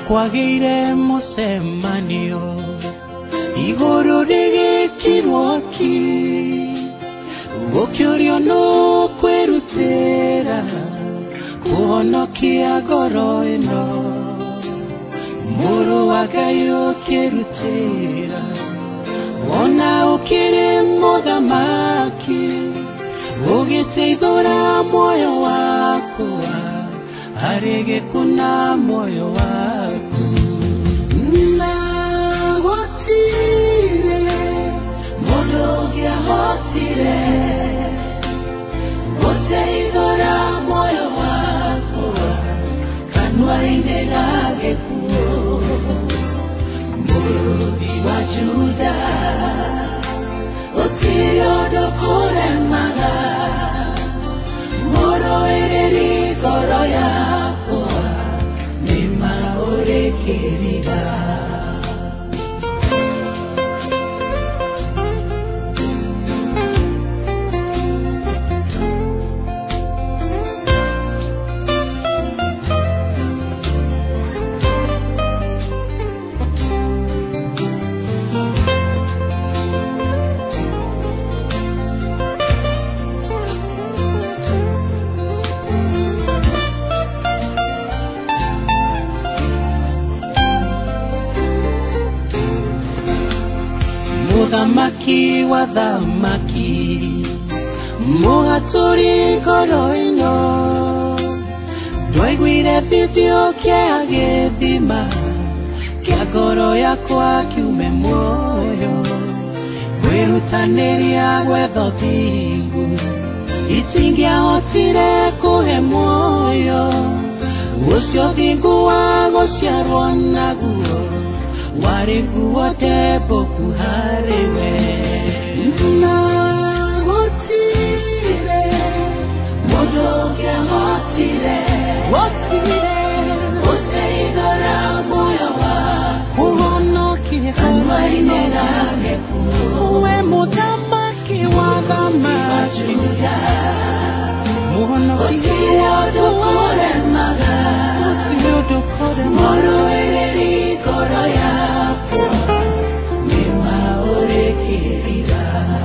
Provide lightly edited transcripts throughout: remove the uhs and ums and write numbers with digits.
kwagire musemanio iguru rigikirwoki gukyorio no kwerutera kuhonokia ngoro ino muru wagayo kirutera ona ukiri muthamaki ugiteithura moyo waku harege kuna moyo waku na gotire modogia hotire goteithura moyo waku kanwa inegage kuo murudi wa Juda otiodo koremaga moro ereri goro yako nima orekiriga Muthamaki wa thamaki muhaturi ngoro ino ndwaiguire thithio kia githima kia ngoro yakwa kiume muoyo kwirutaniria gwetha thingu itingiahotire kuhe muoyo ucio thingu wa guciarwo naguo wari guote boku hariwe na gotire modogia hotire oteidora moyo waku uhonokie kanwa inegage kuo uwe mutamaki wa thamaki muhonokie odokoremaga moro ereri goro yako nima orekiriga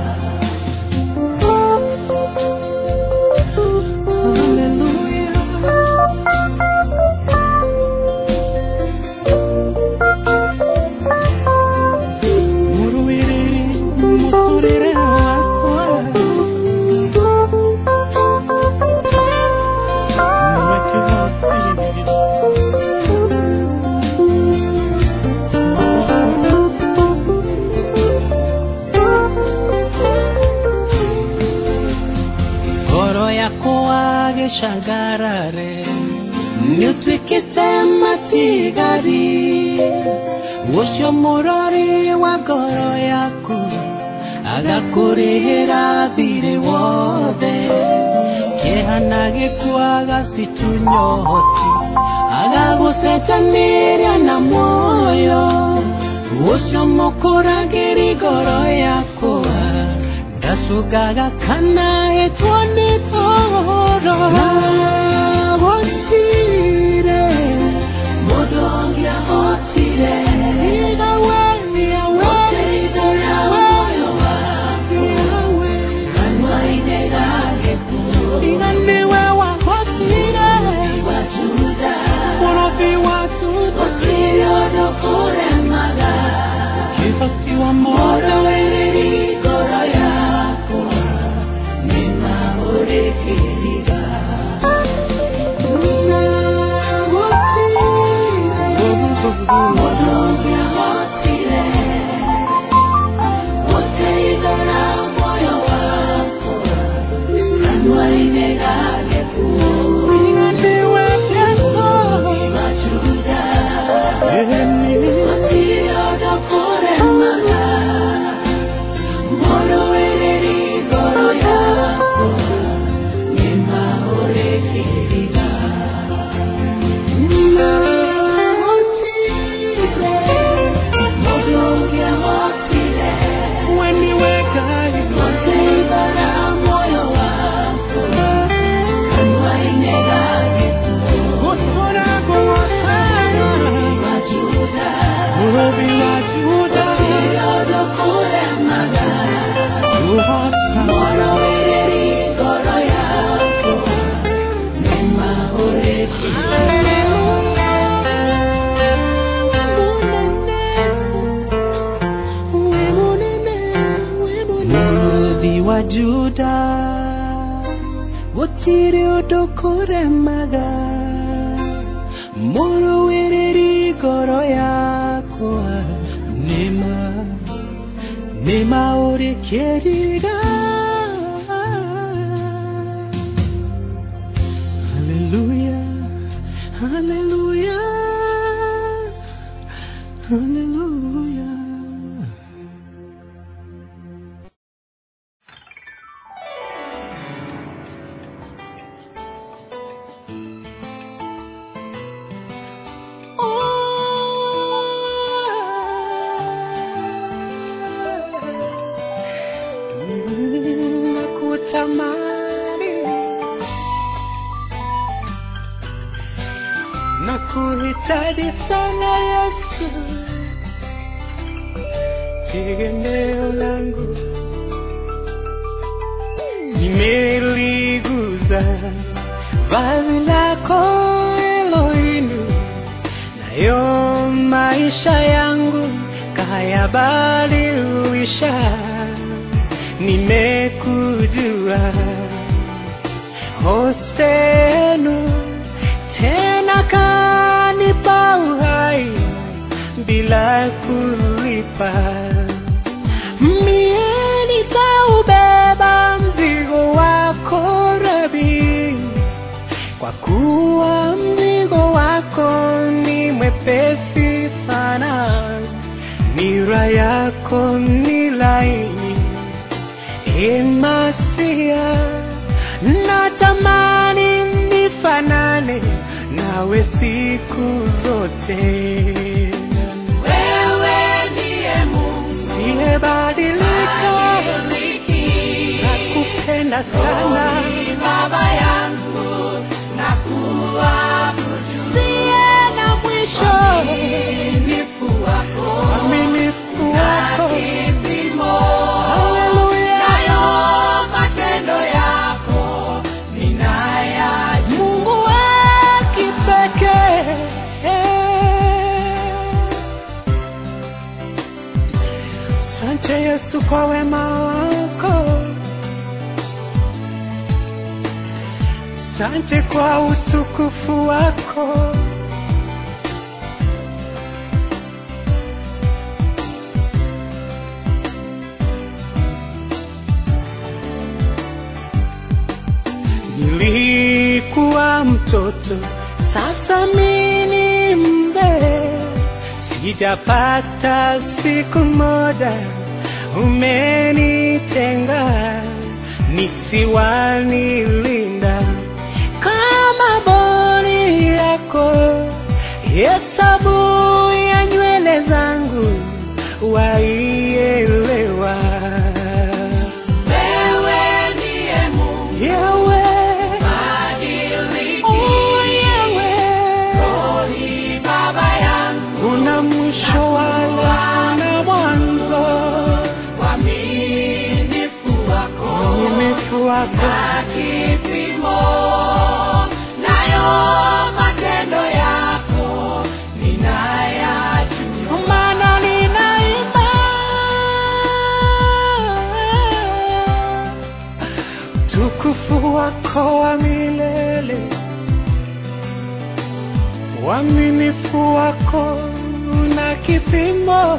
shagarare nutwikite matigari ucio murori wa ngoro yaku agakurihira thiri wothe kihana gikwaga situnyoti agagucenjaniria na moyo ucio mukuragiri ngoro yaku ndacungaga kana etwani toro na gotire modogia hotire igawe moyo waku kanwa inegage kuo iganiwe wa hotire wa Juda murobi wa Juda otiodo koremaga kifasiwa modo ereri goro yako nima orekiriga Murobi wa Juda, Murobi wa Juda, Wotiri odokore maga, Moro wereri goro yako, Nema ore keriga. Hallelujah, Hallelujah, Hallelujah. Nakuhitaji sana Yesu, tegemeo langu. Nimeliguza vazi lako Elohim, nayo maisha yangu kayabadilisha. Nimekujua Hosenu, tena kanipa uhai bila kulipa. Mie nitaubeba mzigo wako Rabi, kwa kuwa mzigo wako ni mwepesi sana, nira yako ni laini. Masia, natamani nifanane nawe siku zote. Wewe ndiye Mungu siyebadilika, nakupenda sana Baba yangu, nakuabudu. Siye na mwisho uaminifu wako, Asante Yesu kwa wema wako, asante kwa utukufu wako. Nilikuwa mtoto, sasa mimi ni mzee. Sijapata siku moja umenitenga, nisiwanilinda kama boni yako. Hesabu ya nywele zangu waielewa. Wewe ndiye Mungu, Yahweh, badiliki. Oh, Yahweh, Rohi Baba yangu, una mwisho wala na mwanzo. Uaminifu wako na kipimo, nayo matendo yako ninayajua. Maana ninaimba utukufu wako wa milele, uaminifu wako na kipimo.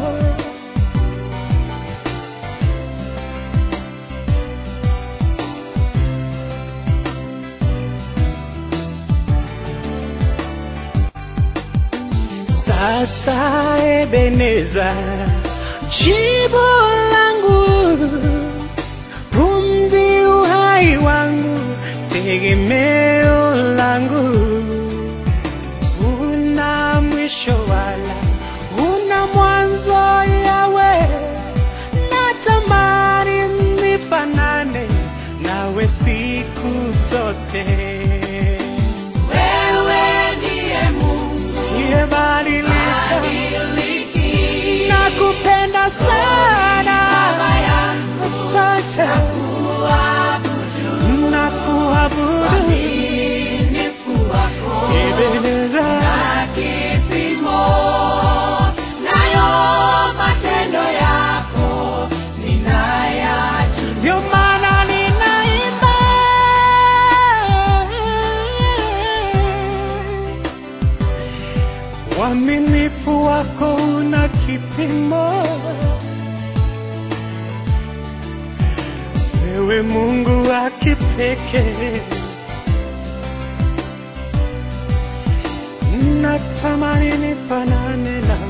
Sasa Ebeneza, jibu langu, pumzi uhai wangu, tegemeo langu. Una mwisho wala una mwanzo Yahweh, natamani nifanane nawe siku zote. Wewe ndiye Mungu siyebadilika, kipimo. Wewe Mungu wa kipekee, natamani nifanane nawe.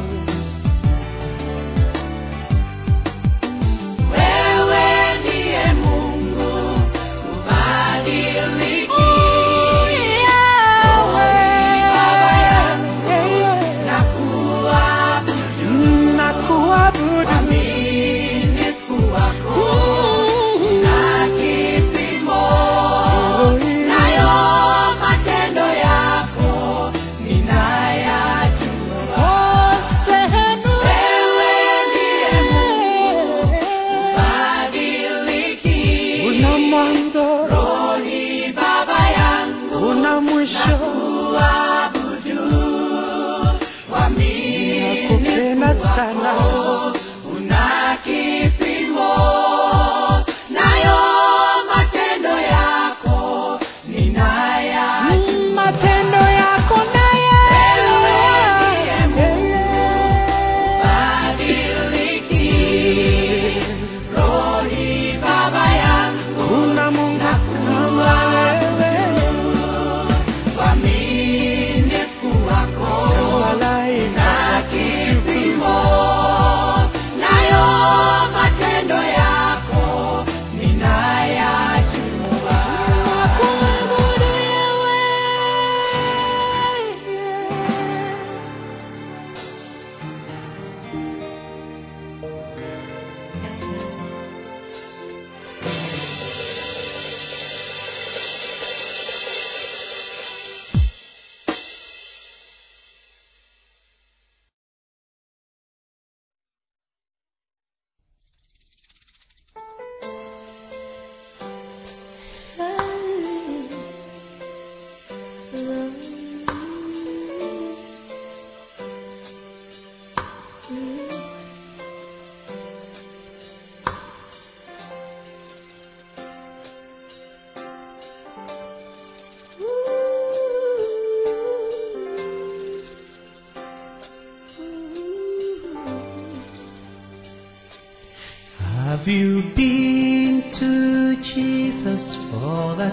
Have you been to Jesus for the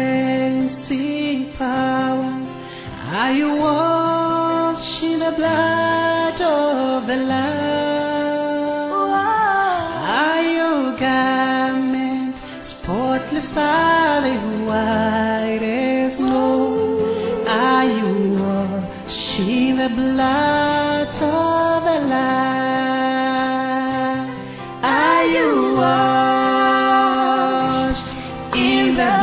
cleansing power? Are you washed in the blood of the Lamb? Are your garment spotless, are they white as snow? Are you washed in the blood of the Lamb? Are you washed in the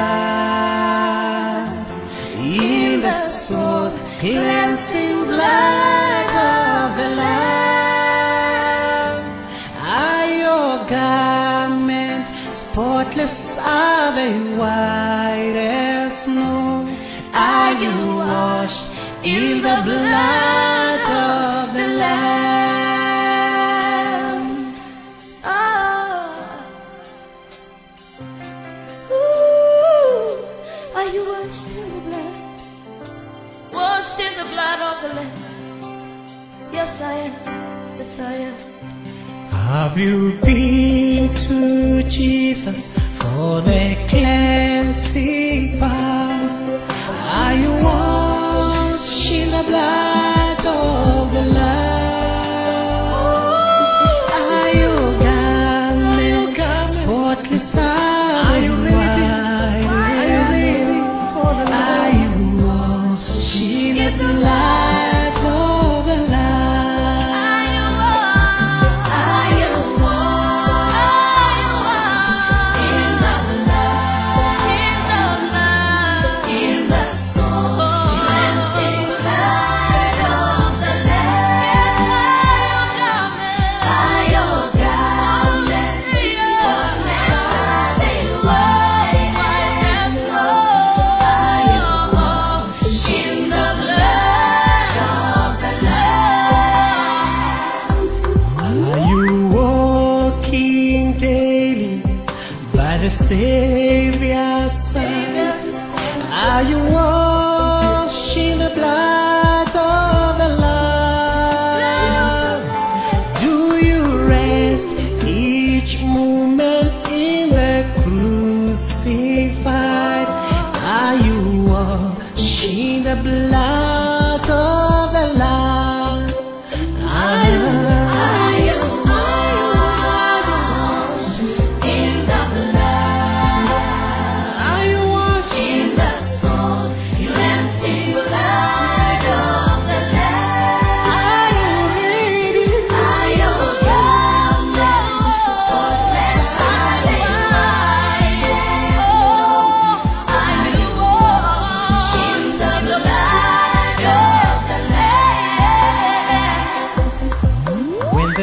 blood, in the soul cleansing blood of the Lamb? Are your garments spotless, are they white as snow? Are you washed in the blood of the Lamb? Washed in the blood of the Lamb. Yes, I am. Yes, I am. Have you been to Jesus for the cleansing power? Are you washed in the blood of the Lamb? Are you garments spotless? Are you ready? The light of the Lamb. Are you washed in the blood, in the soul cleansing blood of the Lamb? Are your garments spotless, are they white as snow? Are you washed in the Savior's Son? Are you washed in the blood of the Lamb?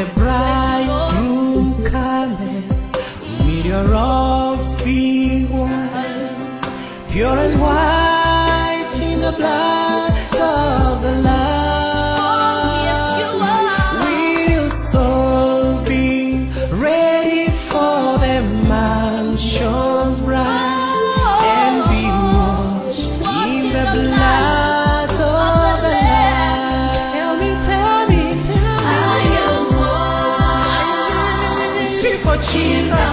bridegroom cometh, with your robes be white, pure and white in the blood of the Lamb. Will your soul be ready for the mansions bright, and be washed in the blood of the Lamb? Tell me, for Jesus.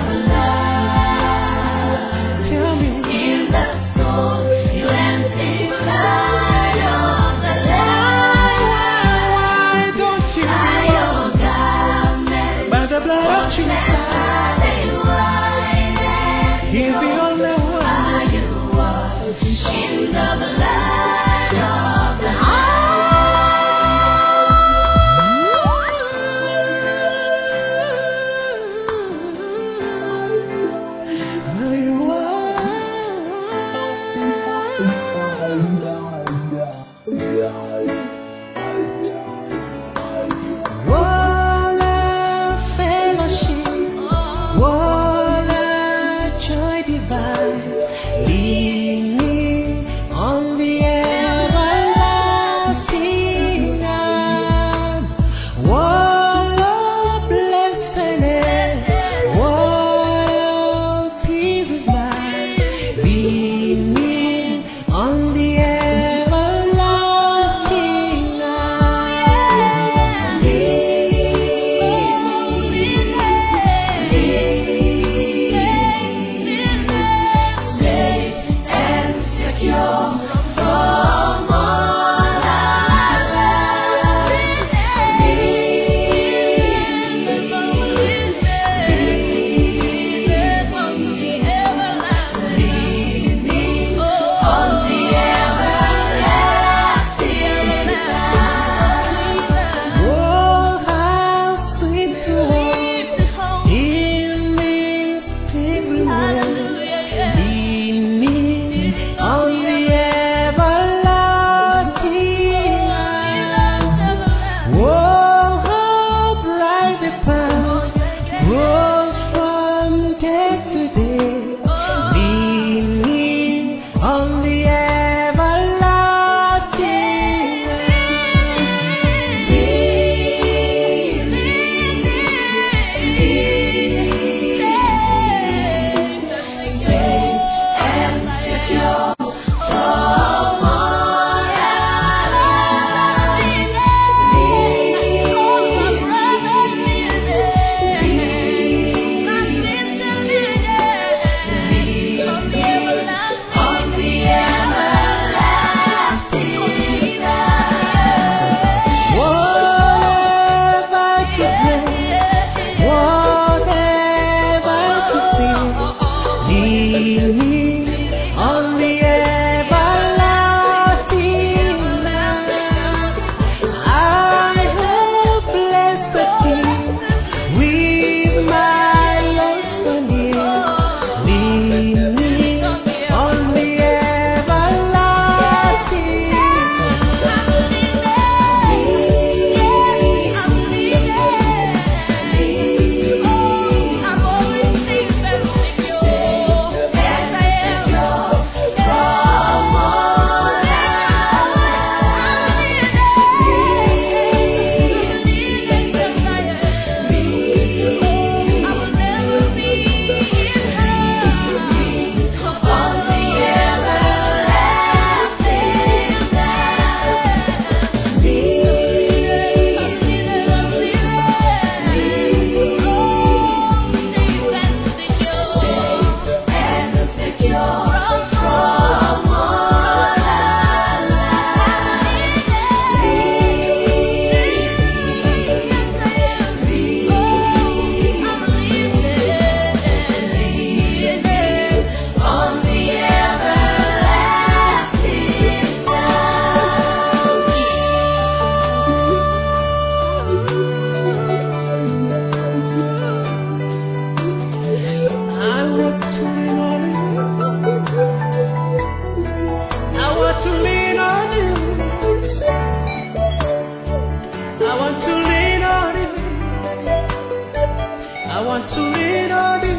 Tell me, in the soul, cleansing blood of the Lamb. why don't you by the blood of Jesus? He's the only one. In the blood of the What a fellowship want to lean on you.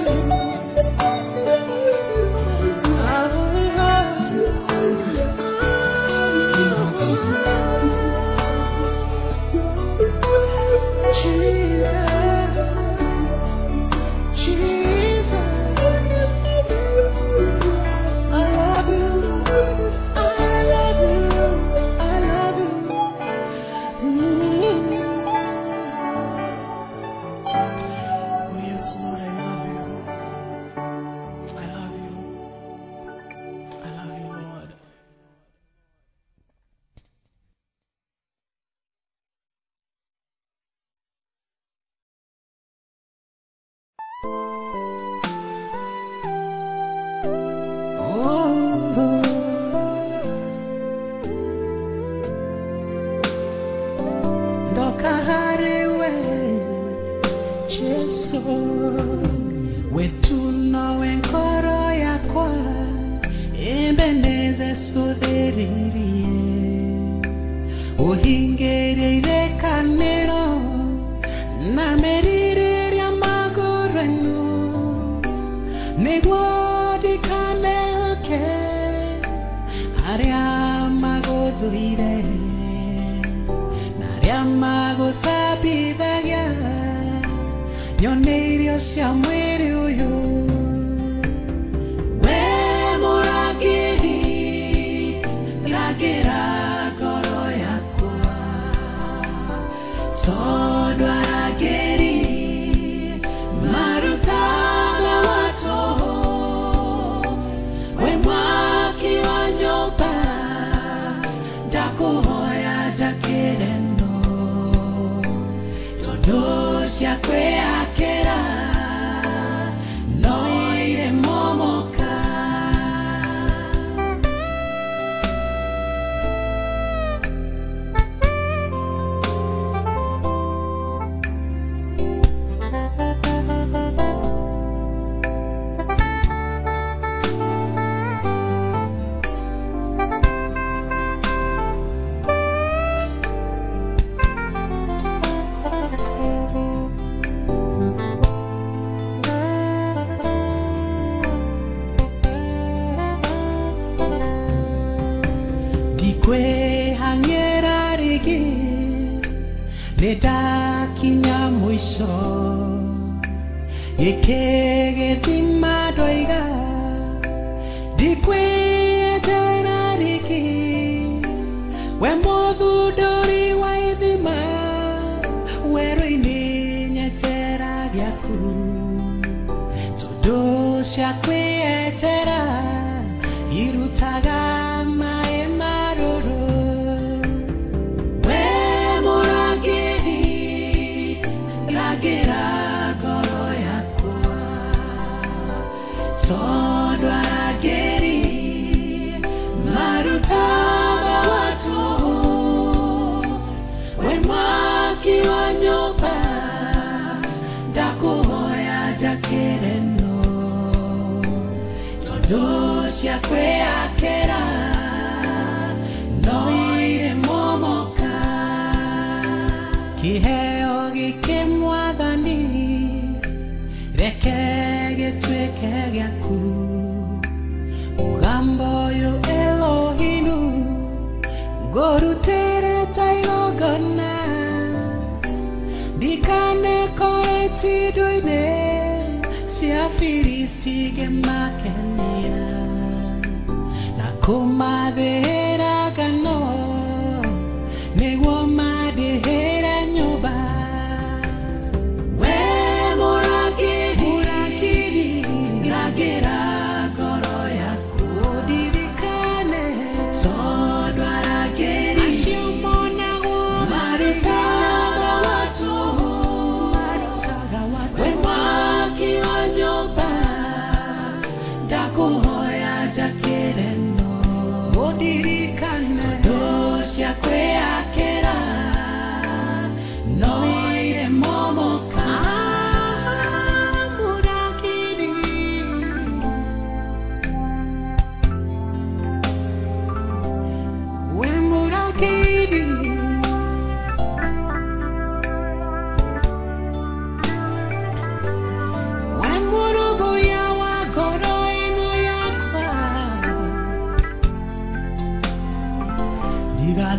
Dakuhoya jakereno, odirikane.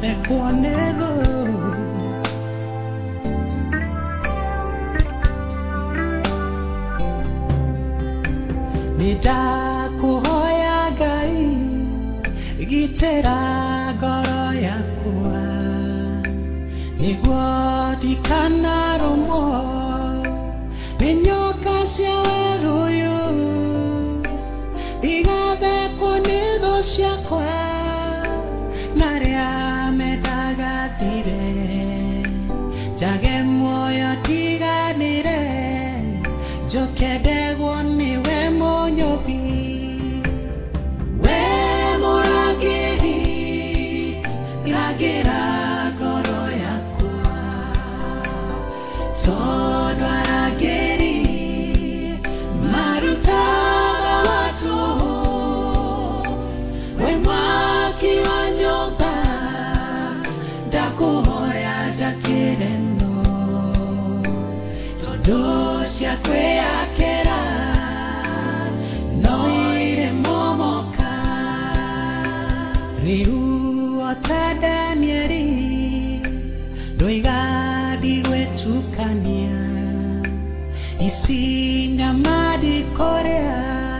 mekuonego nitakuhoya Ngai gitera ngoro yakwa niguo ndikanarũmwo nĩ nyoka cia werũ-inĩ igathekwo nĩ thũ ciakwa na arĩa mendagathire njage muoyo tiganĩre njoke ndegwo nĩwe mũnyũmbi we mũrangĩri irangĩra ngoro yakwa tondũ arangĩri marutaga watu we mwaki wa nyũmba ndakuhoya njakĩre no tondũ cia kwĩyakĩra no irĩ momoka rĩu ota Danieli ndũigathi gwĩtukania ici nyamadi korea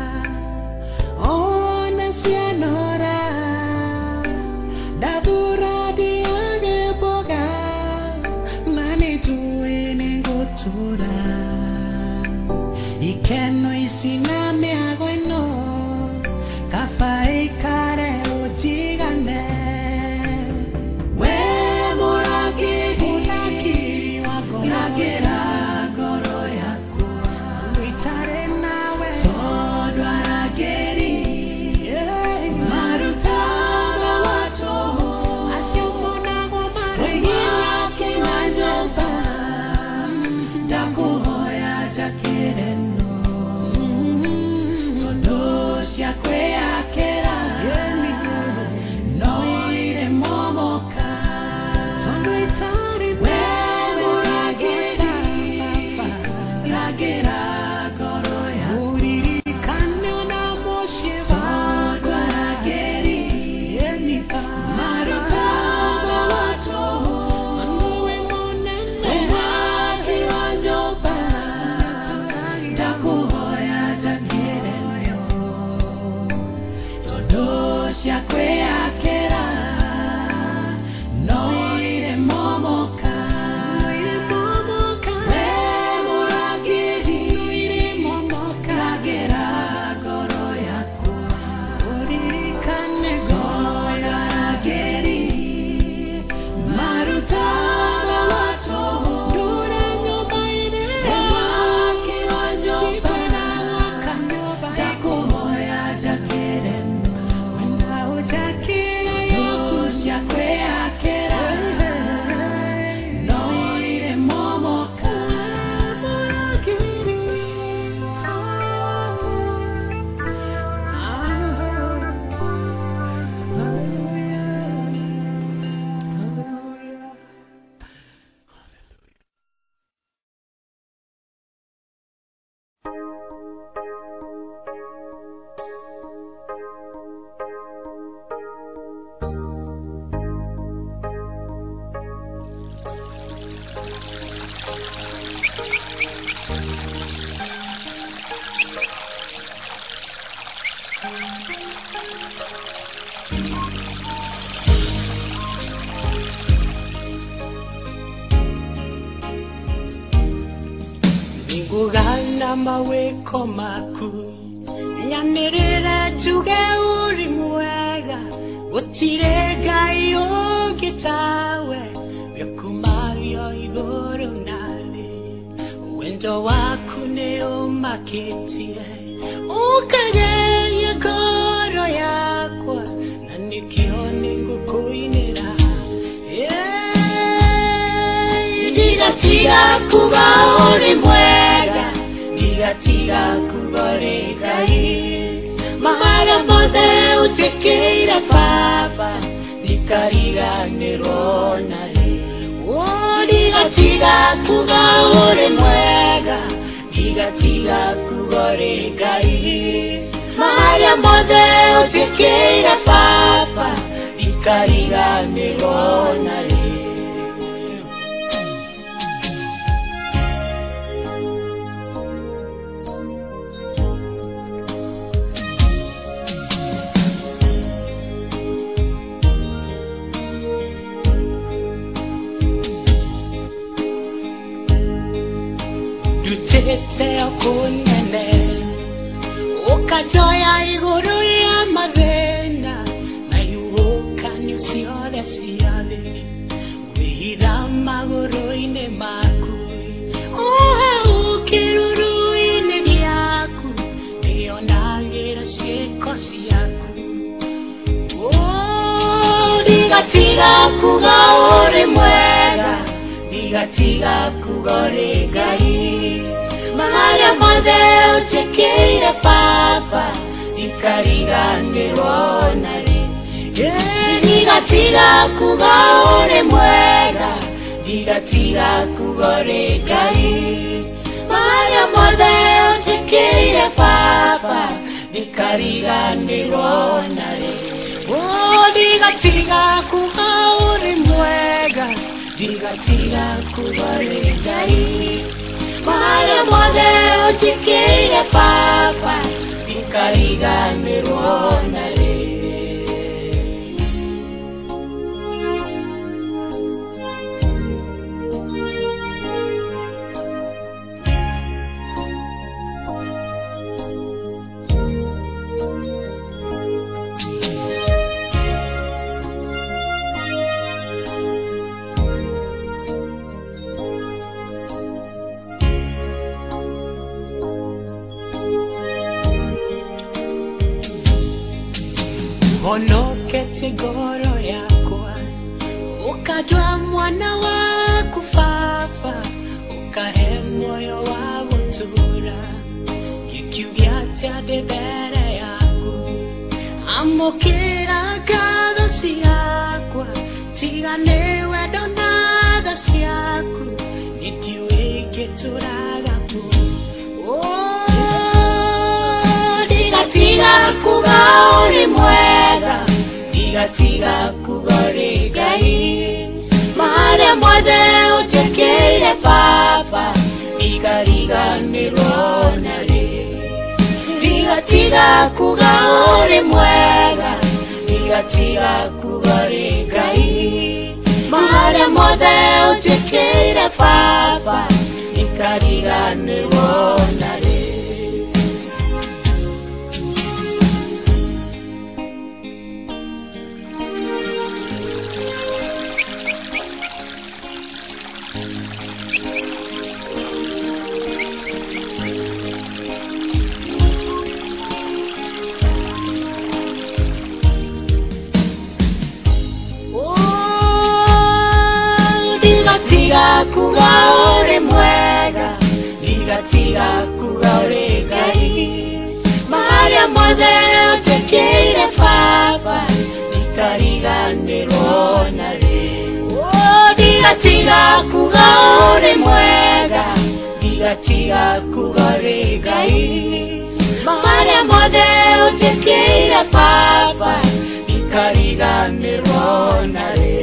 ona cianora ndathura ndiage mboga na nĩnjũĩ nĩngũtũra ikeno ici na mĩago ĩno kaba ĩikare ũnjigane we mũrangĩri irangĩra ngoro yakwa wĩtare nawe tondũ arangĩri marutaga watu acio monagwo marĩ wa nyũmba ndakuhoya njakĩre no tondũ cia kwĩyakĩra no irĩ momoka tondũ itarĩ we mũrangĩri irangĩra ngoro yakwa ũririkane ona mũciĩ tondũ arangĩri marutaga watu we mwaki wa nyũmba ndakuhoya njakĩre no tondũ cia kwĩyakĩra no irĩ momoka we mũrangĩri irangĩra ngoro yakwa ũririkane tondũ arangĩri marutaga watu ndũra nyũmba-inĩ mwaki wa nyũmba ndakuhoya njakĩre no ũnjakĩre yoku cia kwĩyakĩra no irĩ momoka mũrangĩri ngugana mawĩko maku nyanĩrĩra njuge ũrĩ mwega gũtirĩ Ngai ũngĩ tawe wĩkumagio igũrũ na thĩ wendo waku nĩ ũmakĩtie ũkageria ngoro yakwa na nĩkĩo nĩngũkũinĩra ndigatiga kuga ũrĩ mwega ndigatiga kuga ũrĩ Ngai mahala mothe ũtwĩkĩire Baba ndikariganĩrwo na rĩ ndigatiga kuga ũrĩ mwega ndigatiga kuga ũrĩ Ngai mahala mothe ũtwĩkĩire Baba ikariganirwo nari. Dutete okunene ukatoya iguru ya mathina na yuhuka nyuciothe ciothe wihitha maguru-ini maku hau kiruru-ini giaku nionagira ciĩko ciaku ndigatiga kuga uri mwega ndigatiga kuga uri Ngai maria mothe utekeire Baba ikariganirwo nari. Ndigatiga kuga uri mwega ndigatiga kuga uri Ngai maria mothe utekeire Baba ikariganirwo nari. Ndigatiga kuga uri mwega ndigatiga kuga uri Ngai maria mothe utekeire Baba ikariganirwo nari. Honokete ngoro yakwa ukajua mwana waku Baba ukahe moyo wa gutura kikiugia atĩ mbere yaku amũkĩra ngatho ciakwa tiga nĩ wendo na tha ciaku nĩndiũĩ ngĩtũraga kuo ndigatiga kuga uri mwega ndigatiga kuga uri Ngai maria mothe utekeire Baba ikariganirwo nari. Ndigatiga kuga uri mwega ndigatiga kuga uri Ngai maria mothe utekeire Baba ikariganirwo nari. Ndigatiga kuga uri mwega ndigatiga kuga uri Ngai maria mothe utekeire Baba ikariganirwo nari. Ndigatiga kuga uri mwega ndigatiga kuga uri Ngai maria mothe utekeire Baba ikariganirwo nari.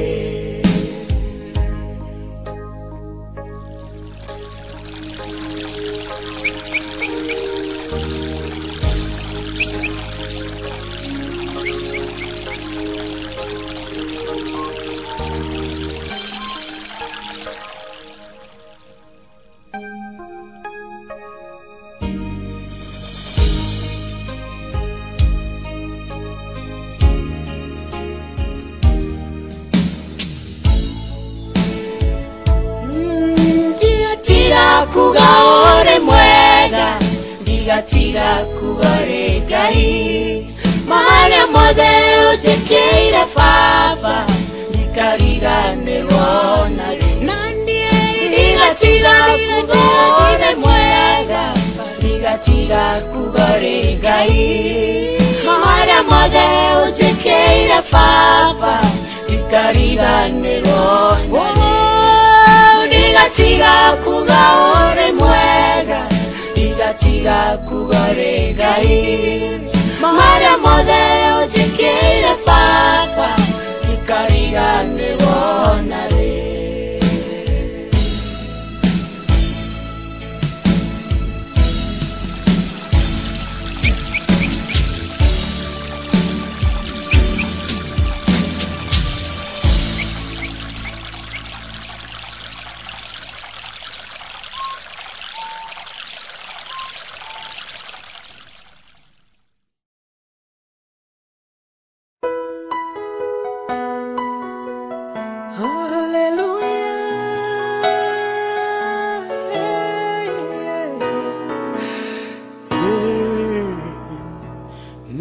Kuga uri mwega ndigatiga kuga uri Ngai maria mothe utekeire Baba ikariganirwo nari. Ndigatiga kuga uri mwega ndigatiga kuga uri Ngai maria mothe utekeire Baba ikariganirwo nari. Ndigatiga kuga uri mwega ndigatiga kuga uri Ngai maria mothe utekeire Baba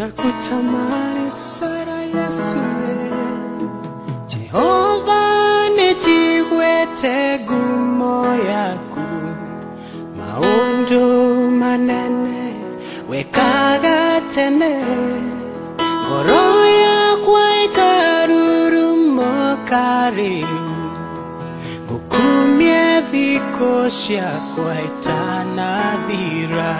nakutamani sana Yesu. Jehova nijiwete gumo yaku, maundu manene wekaga tene, ngoro yakwa ikarurumo kariu, gukumie thiko ciakwa itanathira.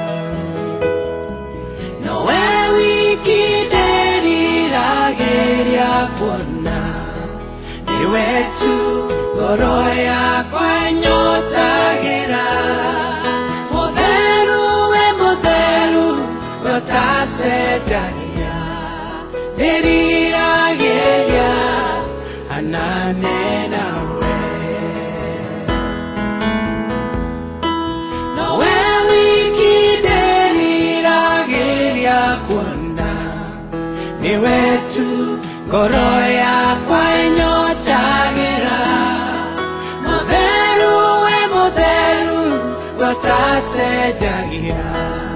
Nowe wiki nderiragiria kuona ni wetu, ngoro yakwa nyotagira. Mutheru we mutheru we utacenjagia, nderiragiria hanane nawe. Nowe wiki nderiragiria kuona ni wetu, ngoro yakwa nyotagira. Mutheru we mutheru we utacenjagia,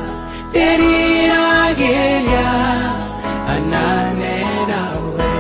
nderiragiria hanane nawe.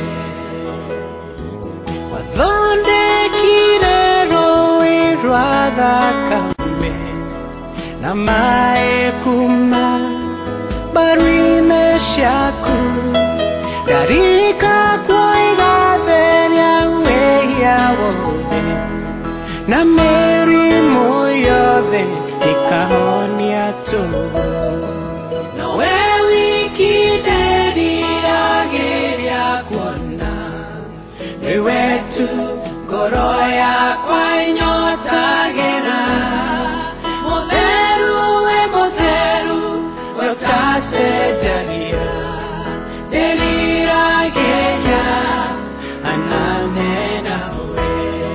Wathondekire rũĩ rwa thakame na maĩ kuma mbaru-inĩ ciaku, ndarika kuoiga theria wĩhia wothe na mĩrimũ yothe ĩkahonia tũhũ. Nowe wiki nderiragiria kuona ni wetu, ngoro yakwa nyotagira. Mutheru we mutheru we utacenjagia, nderiragiria hanane nawe.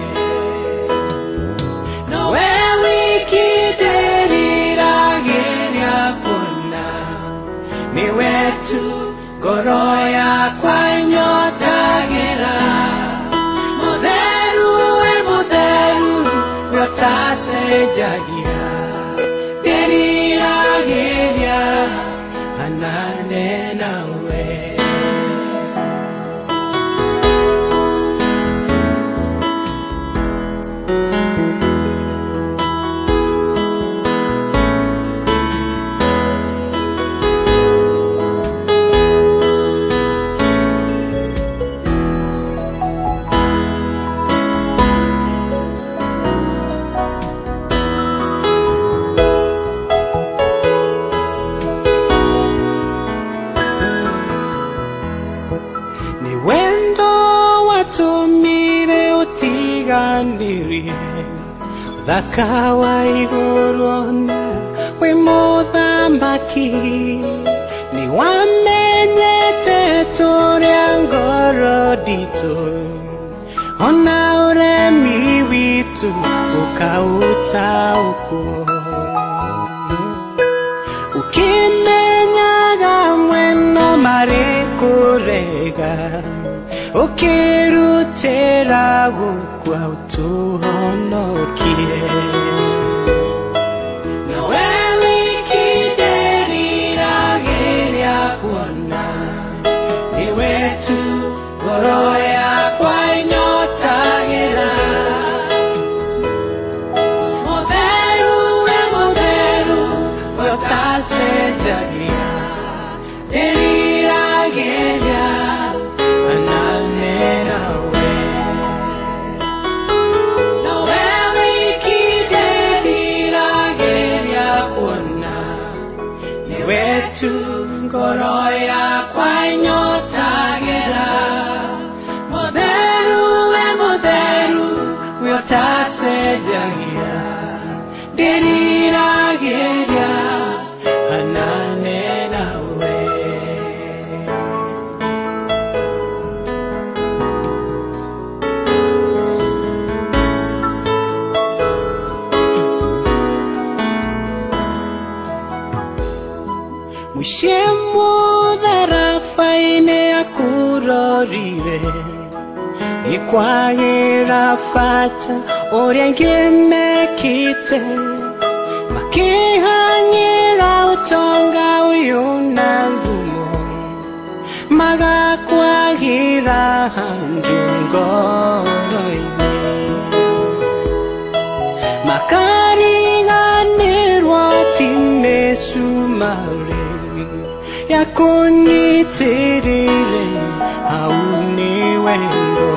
Nowe wiki nderiragiria kuona ni wetu, ngoro yakwa nyotagira. Mutheru we mutheru we utacenjagia, nderiragiria hanane nawe. Thakawa igurona we muthamaki, ni wamenyete turia ngoro nditu, ona uremi witu ukautaũkwo. Ukimenyaga mwena marĩkũ rega, ukirutĩra gũkwa ũtũhonokie. Nowe wiki nderiragiria kuona ni wetu, ngoro yakwa nyotagira. Mutheru we mutheru we utacenjagia, nderiragiria hanane nawe. Nowe wiki nderiragiria kuona ni wetu, ngoro yakwa nyotagira. Mutheru we mutheru we utacenjagia, nderiragiria hanane nawe. Mushemu dharafaine akurorire, ikwagira fata uria ngemekite, makihangira utonga uyu nangu magakwagira handungoroine makariganirwa timesumare yakunyitirire hauni wendo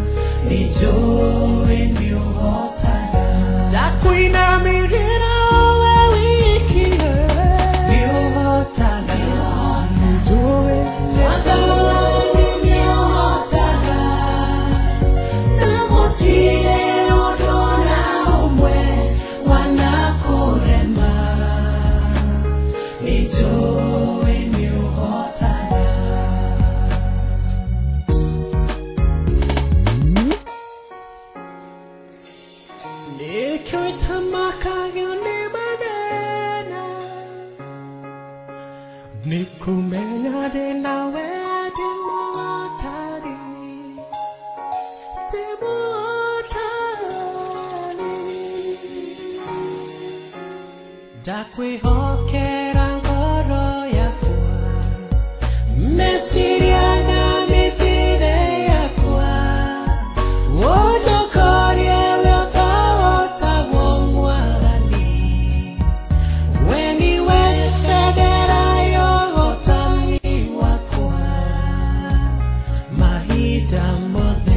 Joy in your heart, that queen I'm in. Dakwe hokera ngoro yakwa, mesiriana mithire yakwa, wotokorie wotawotagwo mwathani, weni wefedera yogotani wakwa, mahita mothe.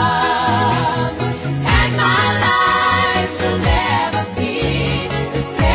And my life will never be the same.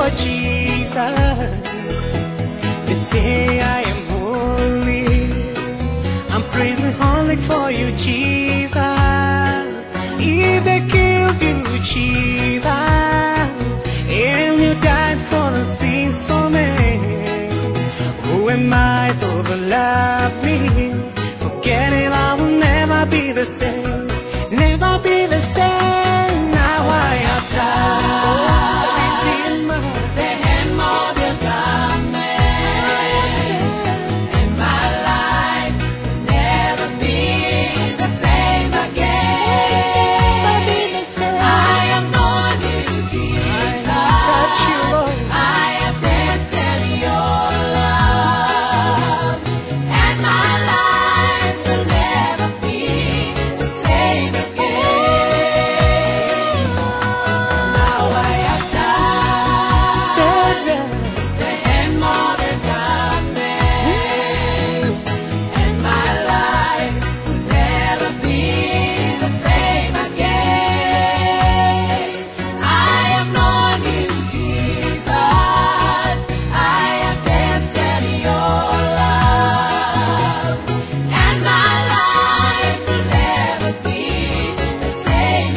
Lord Jesus. They say I am holy. I'm praising only for you, Jesus. If they killed you, Jesus, and you died for the sins of men, who am I to overlap me? Forgetting I will never be the same, never be the same. Now I have died. The hem of your garment, and my life will never be the same again. I am born in Jesus. I am tasted your love, and my life will never be the same again. Now I have died. The hem of the garment, and my life will never be the same again. I am known in Jesus. I have tasted your love, and my life will never be the same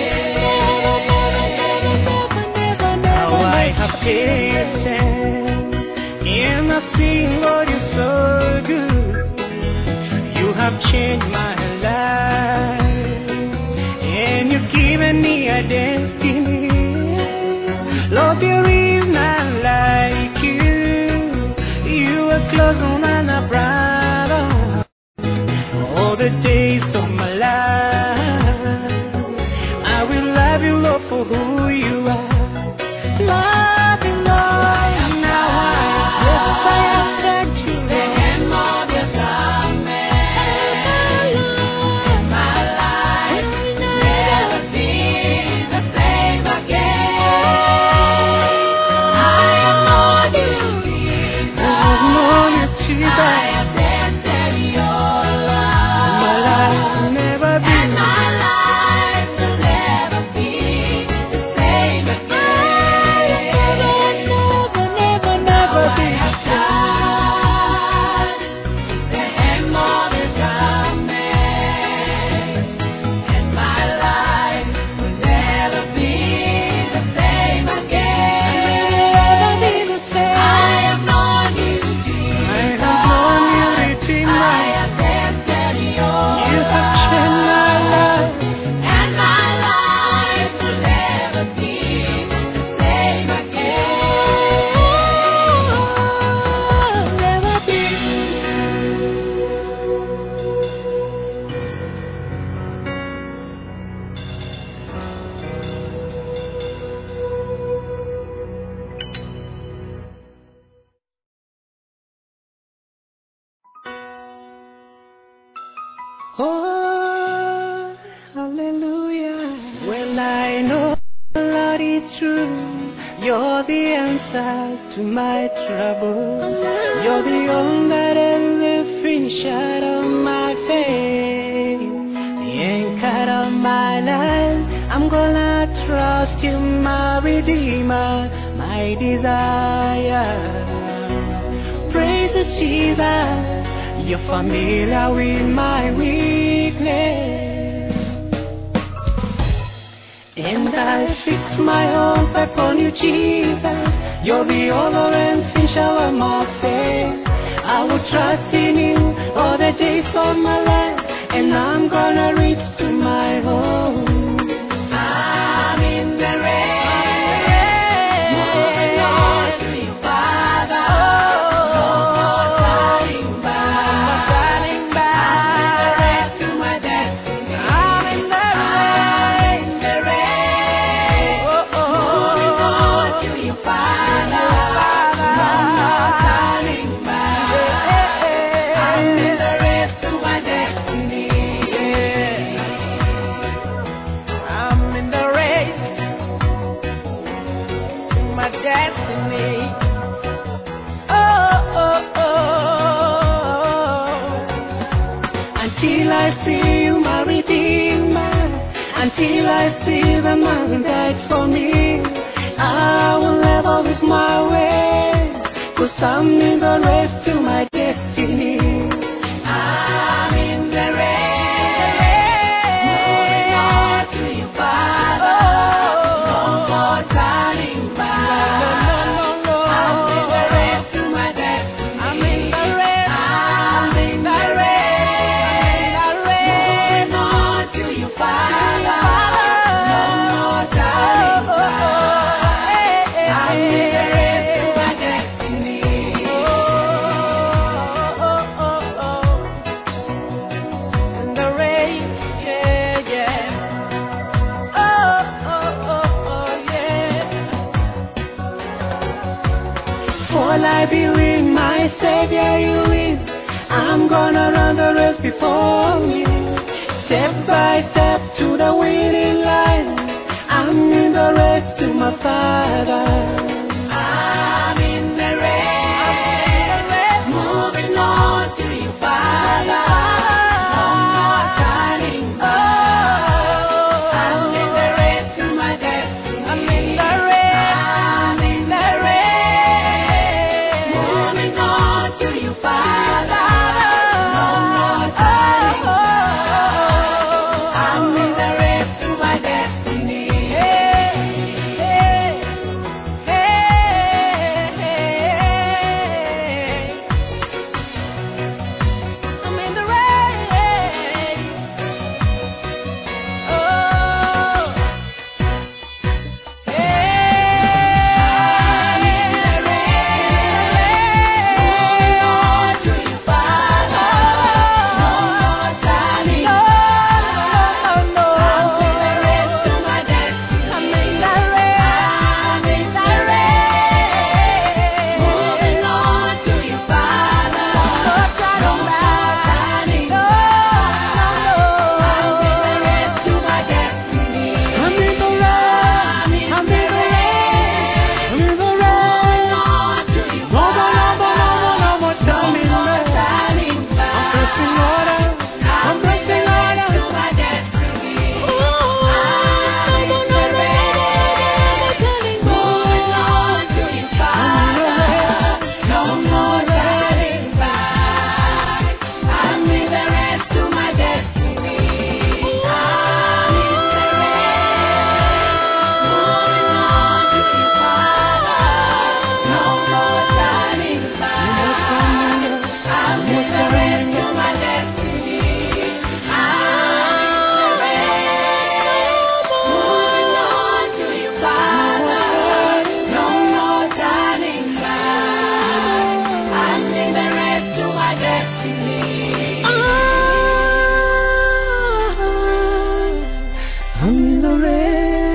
again. Now I have tasted, and I sing, Lord, you're so good. You have changed my life, and you've given me a destiny. Lord, there is none like you. You are closer than a brother. All the days of my life, I will love you, Lord, for who you are. Love you, Lord. Now I have touched you. The hem of your garment, and my life will never be the same again. I am known in Jesus. I have tasted your love. My life will never be. And my life will never be the same again. Never be the same. The hem of the garment, and my life will never be the same again. Never be the same. I have known you, Jesus. I have known you, Redeemer. I have tasted your You have changed my life, and my life will never be the same again. Never be. Oh, hallelujah. When I know the Lord is true, you're the answer to my trouble. You're the owner and the finisher of my faith, the anchor of my life. I'm gonna trust you, my Redeemer, my desire. Praise the Jesus. You're familiar with my weakness, and I fix my hope upon you, Jesus. You're the owner and finisher of my faith. I will trust in you all the days of my life, and I'm gonna reach to my home. I'm in the race, moving on to you, Father. No more turning back. I'm in the race to my destiny. I'm in the race, moving on to you, Father. No more turning back. I'm in the race to my destiny. I'm in the race to my destiny. Until I see you, my Redeemer, until I see the man who died for me, I will live always more. I'm in the race to my destiny. I'm in the race, moving on to you, Father. No more turning back. I'm in the race to my destiny. I'm in the race. I'm in the race, moving on to you, Father. No more turning back. I'm in the race to my destiny. In the race, yeah, yeah. Yeah. For I believe my Savior you is. I'm gonna run the race before me. Step by step to the winning line. I'm in the race to my Father. I'm in the race, moving on to you, Father. No more turning back. I'm in the race to my destiny. I'm in the race. I'm in the race, moving on to you, Father. No more turning back. I'm in the race to my destiny. I'm in the race. Oh, I'm in the race, moving on to you, Father. No more turning back. I'm in the race to my destiny. I'm in the race. I'm in the race, moving on to you, Father. No more turning back. I'm in the race to my destiny. I'm in the race. I'm in the race. I'm in the race. Moving on to you, No more, no more, no more, no more turning no more back. turning back. I'm pressing order. I'm pressing order. to my destiny. Oh, no more, no more, no more turning Moving back. on to you, Father. No more turning back. I'm in the race to my destiny. I'm in the race, moving on to you, Father. No more turning back. I'm in the race to my destiny. I'm in the race, moving on to you, Father. No more turning back. I'm in the race to my destiny. I'm in the race.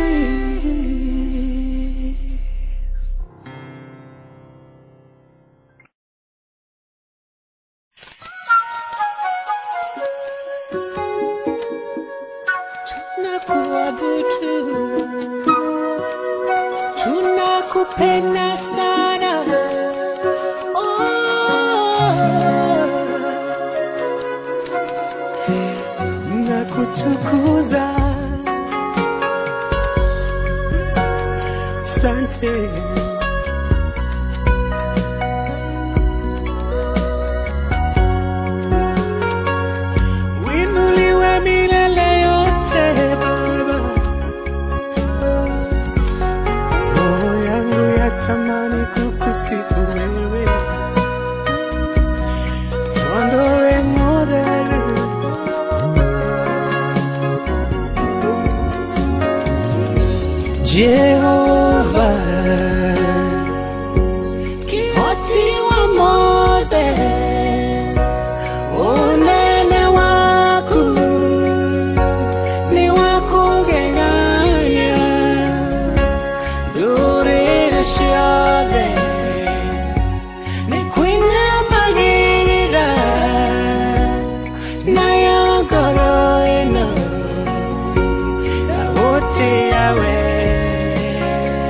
Tunakuabudu, tunakupenda sana. Nakutukuza, asante. Winuliwe milele yote Baba, roho yangu yatamani kukusifu wewe, tuondoe modharu. Jehova, kihoti wa mothe, unene waku ni wakugegania, ndurire ciothe ni kwinamagirira, nayo ngoro ĩno yagũtĩĩa we.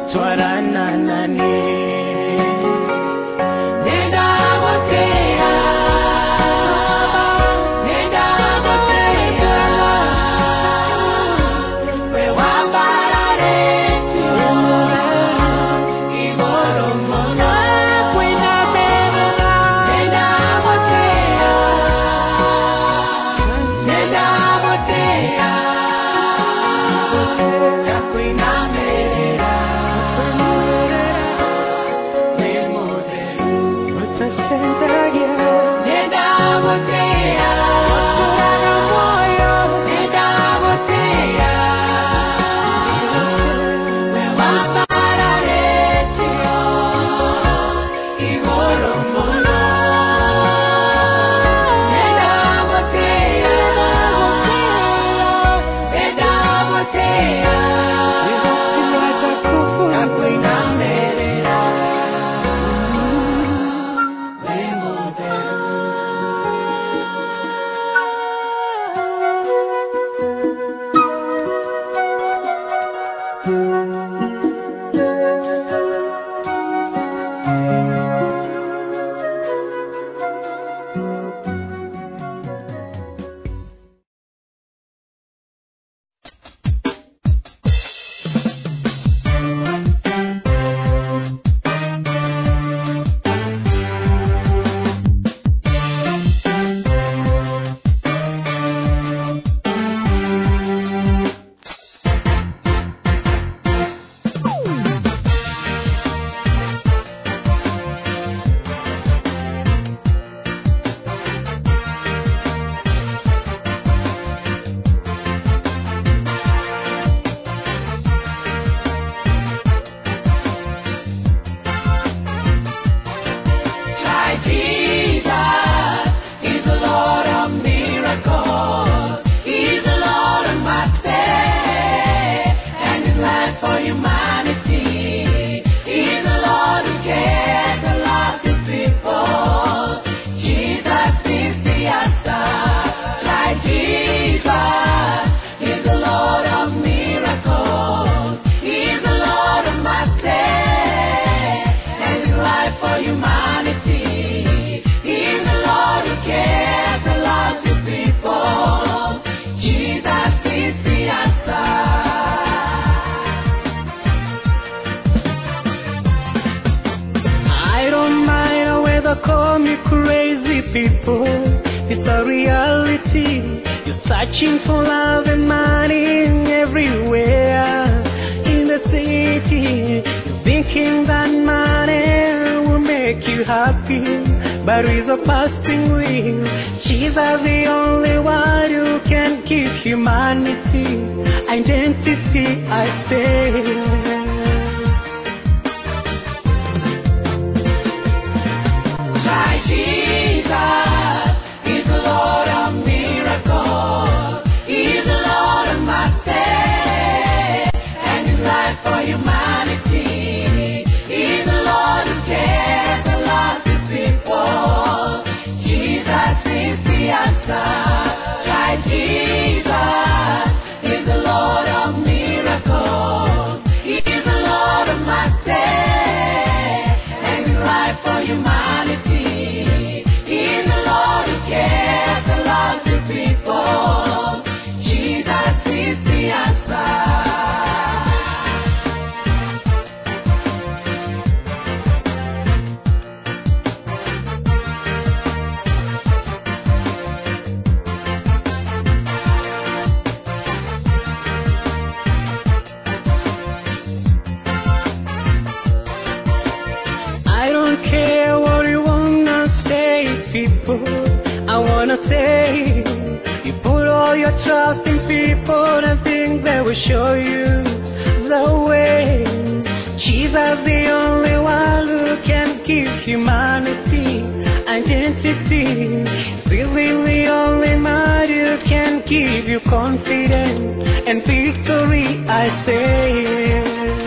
twarana nani. Nenda Botea, nenda Botea, Wewambararete, Igoro Mono, Kwina Merana. Nenda Botea, nenda Botea, Kwina Merana. Nenda Botea, nenda Botea, Wewambararete, Igoro Mono. Nenda Botea, nenda Botea, Kwina Merera. Try Jesus, He's the Lord of miracles. He's the Lord of my faith, and His life for humanity. He's the Lord who cares a lot to people. Jesus is the answer. Try Jesus, He's the Lord of miracles. He's the Lord of my faith, and His life for humanity. He's the Lord who cares a lot to people. Jesus is the answer. I don't mind whether call me crazy people. It's a reality. You're searching for love and money everywhere in the city. You're thinking that money will make you happy, but it's a passing wheel. Jesus the only one who can give humanity identity, I say. Try Jesus, He's the Lord of miracles. He's the Lord of my faith, and His life for humanity. He's the Lord who cares a lot to people. Jesus is the answer. Try Jesus, He's the Lord of miracles. He's the Lord of my faith, and His life for humanity. He's the Lord who cares a lot to people. Jesus is the answer. I don't care what you wanna say, people. I wanna say, you put all your trust in people and think they will show you the way. Jesus the only one who can give humanity identity. He's the only man who can give you confidence and victory, I say.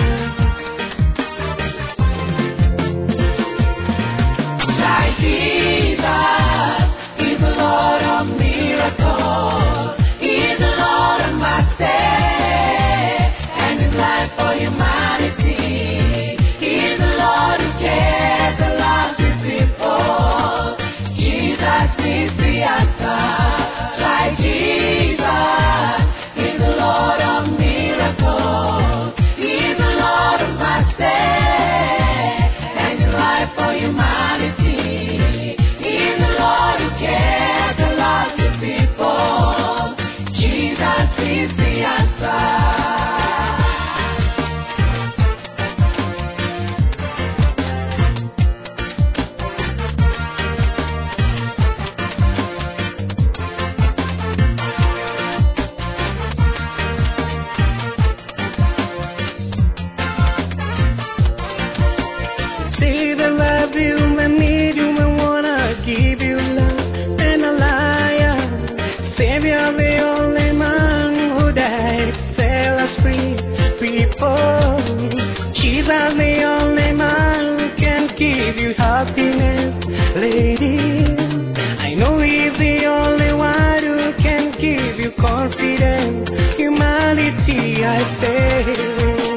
Try Jesus, He's the Lord of miracles. He's the Lord of my faith, and His life for humanity. I say.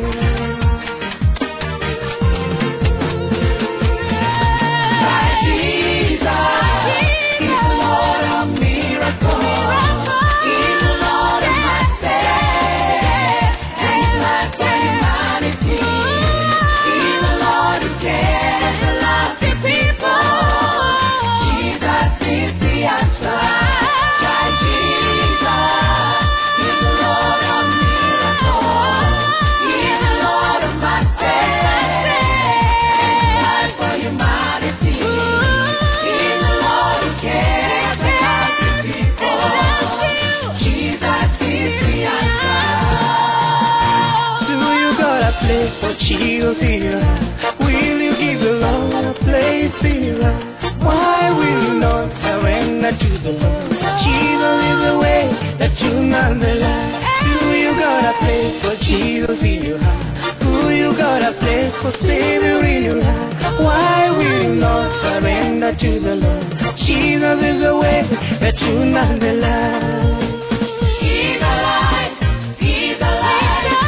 Place for Jesus here. Will you give the Lord a place here? Why will you not surrender to the Lord? Jesus is the way, the truth and the life. Do you got a place for Jesus in your heart? Do you got a place for Savior in your life? Why will you not surrender to the Lord? Jesus is the way, the truth and the life. He's alive. He's alive.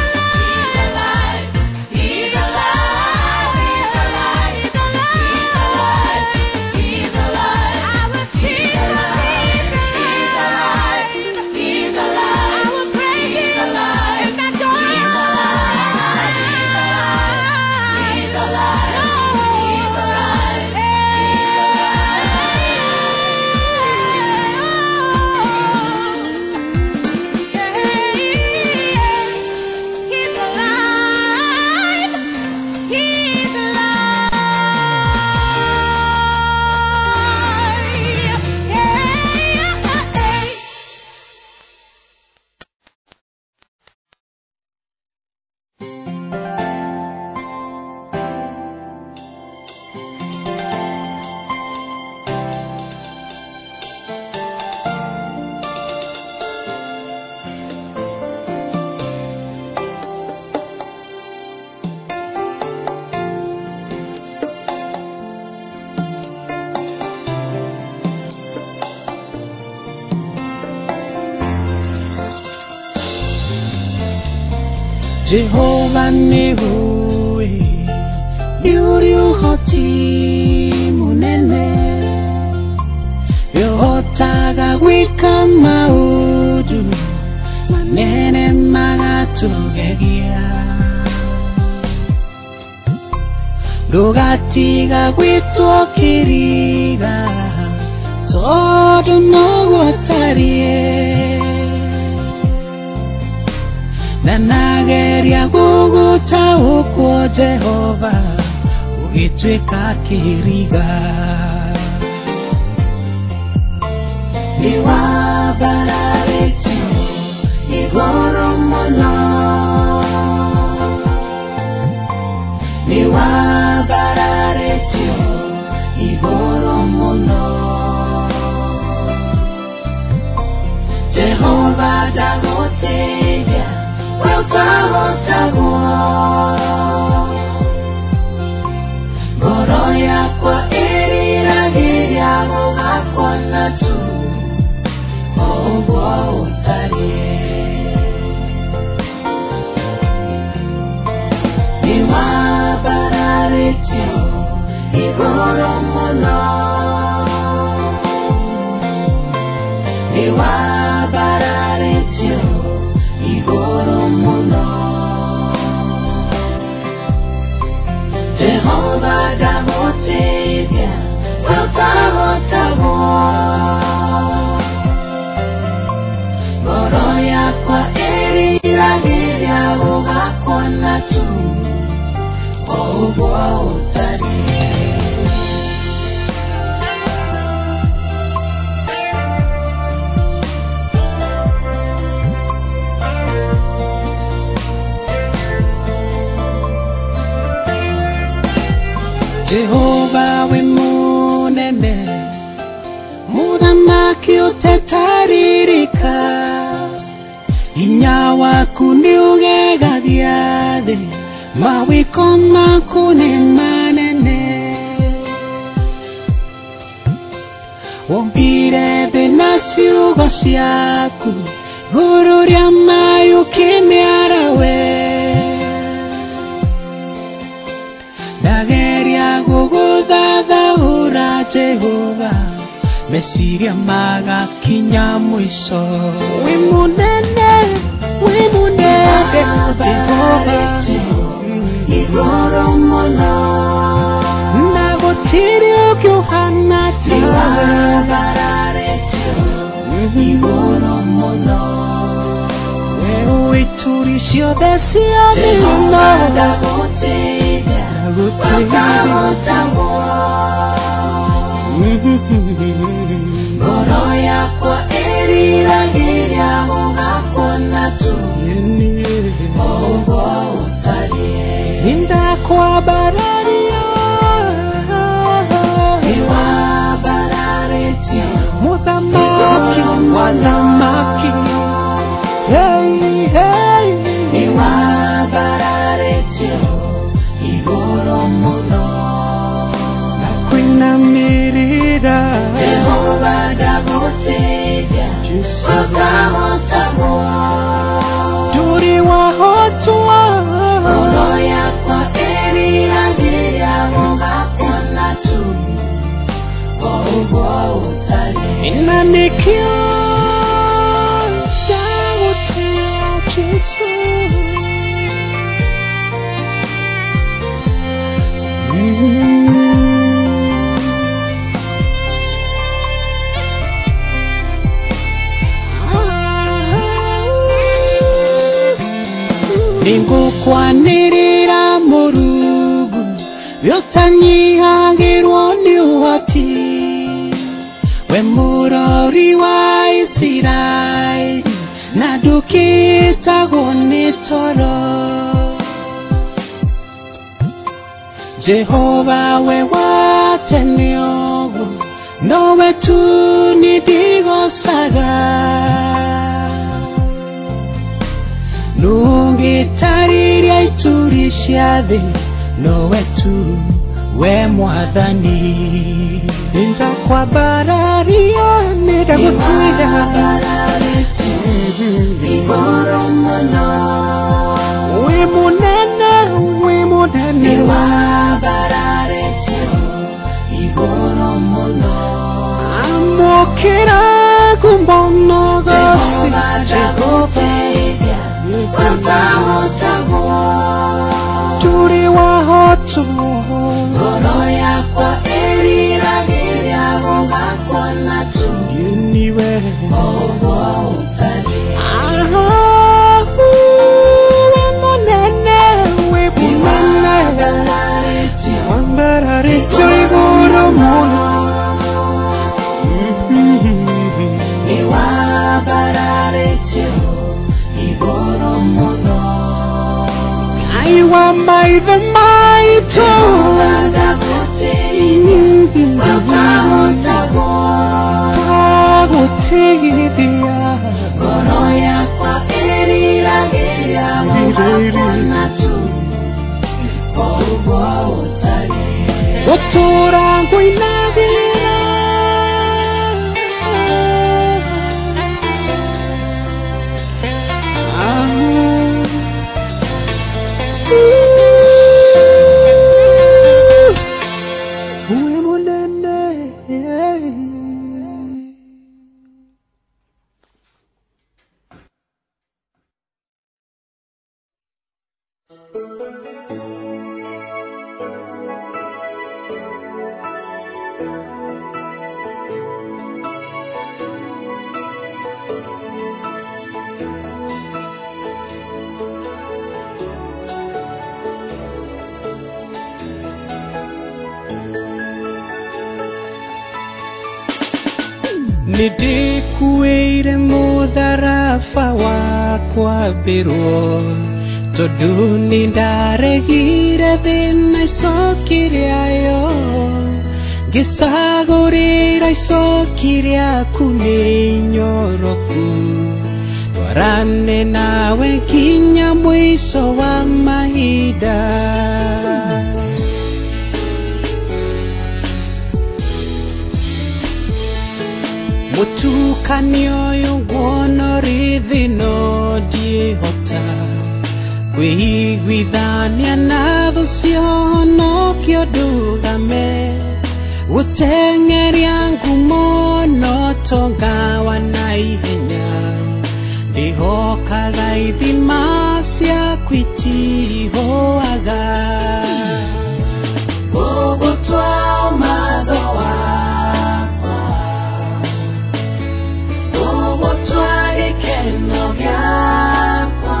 Jehovah Nehuwe, yuri uhoti munene, yohotaga wika maudu, manene magatugegia. Dogatiga wito kiriga, todo no watarie. Nanageria guguta ukwo Jehova ugitwika kiriga. Niwabararitio igoro mono, niwabararitio igoro mono. Jehova dagoteya Goroya kwa erira giria goga kwa natu Ogwa utarie Niwa bararetio Igoro mono Niwa bararetio Igoro mono Jehovah Damotevia Weltamo Goroya kwa eri Ragiria Uga kwa natu Ogwa utari Jehovah we munene Mudamaki utetaririka Inyawa kuniugega giade Mawiko makune manene Wombire benasi ugosiaku Gururia mayu kimiarawe Dageria guguthathaura Jehova Mesiria maga kinya mwiso Wimunene Jehova Igoro mono Nagotiri ukiuhana Igoro mono Wewe iturisio desio Jehova dagotega Goro yakwa erira giria mugakona tu Ogo utarie Inda kwa bararia Iwa barareti Mutamaki Hey, hey Iwa barareti Igoro muno Nakwina mirira Jehova dagotega Otamotamo Duri wa hotua Goro yakwa erira giria mugakona tu Ogo utale Inanikio Dagotea Jesu Ningu kwanirira murugu Vyotanyihagirwo ni uhoti We murori wa Israeli Na dukitagwo ni toro Jehova we wateniogo Nowe tu nidigosaga Nungitariria iturisha thi Nowe tu we mwathani Inda kwa bararia Nidagutida Igoro mono Wimunene Iwa barareti Igoro mono Amokira kumbono Jehova dagotega Otamotamo Turi wa hotu Goro yakwa erira giria mugakona tu Yuniwe Ogo utale Barareti Igoro mono Iwa barareti Igoro mono Aiwa mai the might Goro yakwa erira giria mugakona tu Ogo utale Otura nguinagira Nidikuire mutharafa wakwa birwo Tondu nindaregire thina icokireayo Ngisagurira icoki riaku ni nyoroku Twarane nawe nginya mwico wa mahinda Tukanio yunguono ridhino diehota Gwithania na thusiono kiodugame Utengeria ngumono tonga wanaihenya Ndihokaga ithima cia kwiti hoaga Gugutwa matho wakwa Gugutwa gikeno giakwa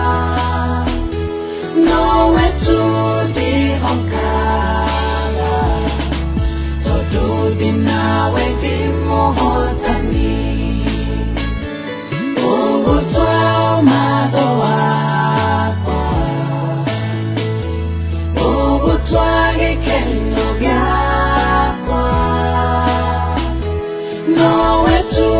Nowe tu ndihokaga Tondu ndinawe ndimuhotani Gugutwa matho wakwa Gugutwa gikeno giakwa Nowe tu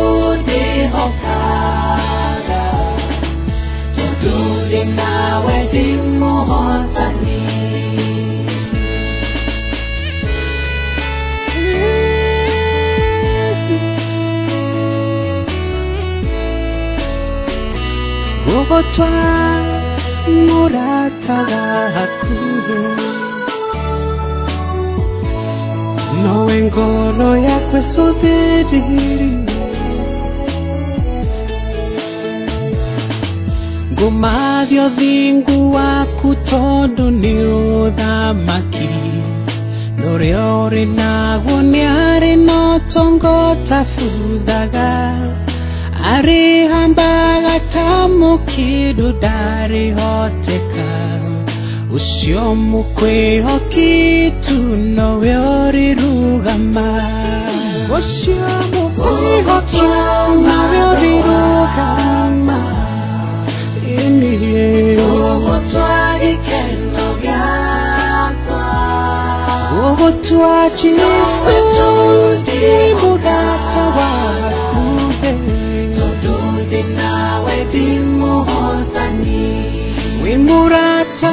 ndihokaga Tondu ndinawe ndimuhotani Gugutwa murataga hakuhe Nowe ngoro yakwe sothiriri Ngumathio thingu waku tondu ni uthamaki Nuria uri naguo ni ari no tongo tafuthaga Ari hambaga tamukiru dari hoteka Ucio mukwihoki tu nowe uri rugama Ucio mukwihoki nowe uri rugama Gugutwa gikeno giakwa Gugutwa Jesu ndimurata wakuhe Tondu ndinawe ndimuhotani Wimurata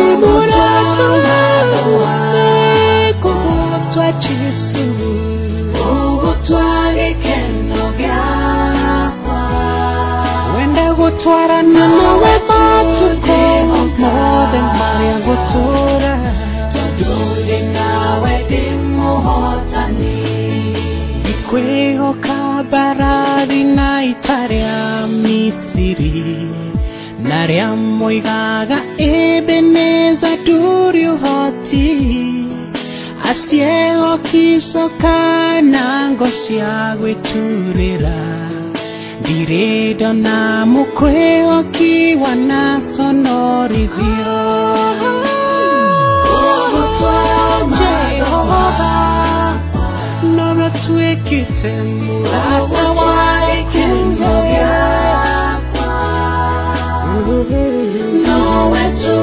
Gugutwa Jesu Gugutwa gikeno giakwa Wende gutwarana nawe batuko More than Maria gutura Tondu ndinawe ndimuhotani Ikwehoka barathi na itaria Misiri Naria moigaga Ebeneza duri uhoti Asiehoki soka na ngocia gwiturira Ndiredo na mukwehoki wanasonorithio Jehova Noro tuekite murata wa ikeno giakwa Nowe tu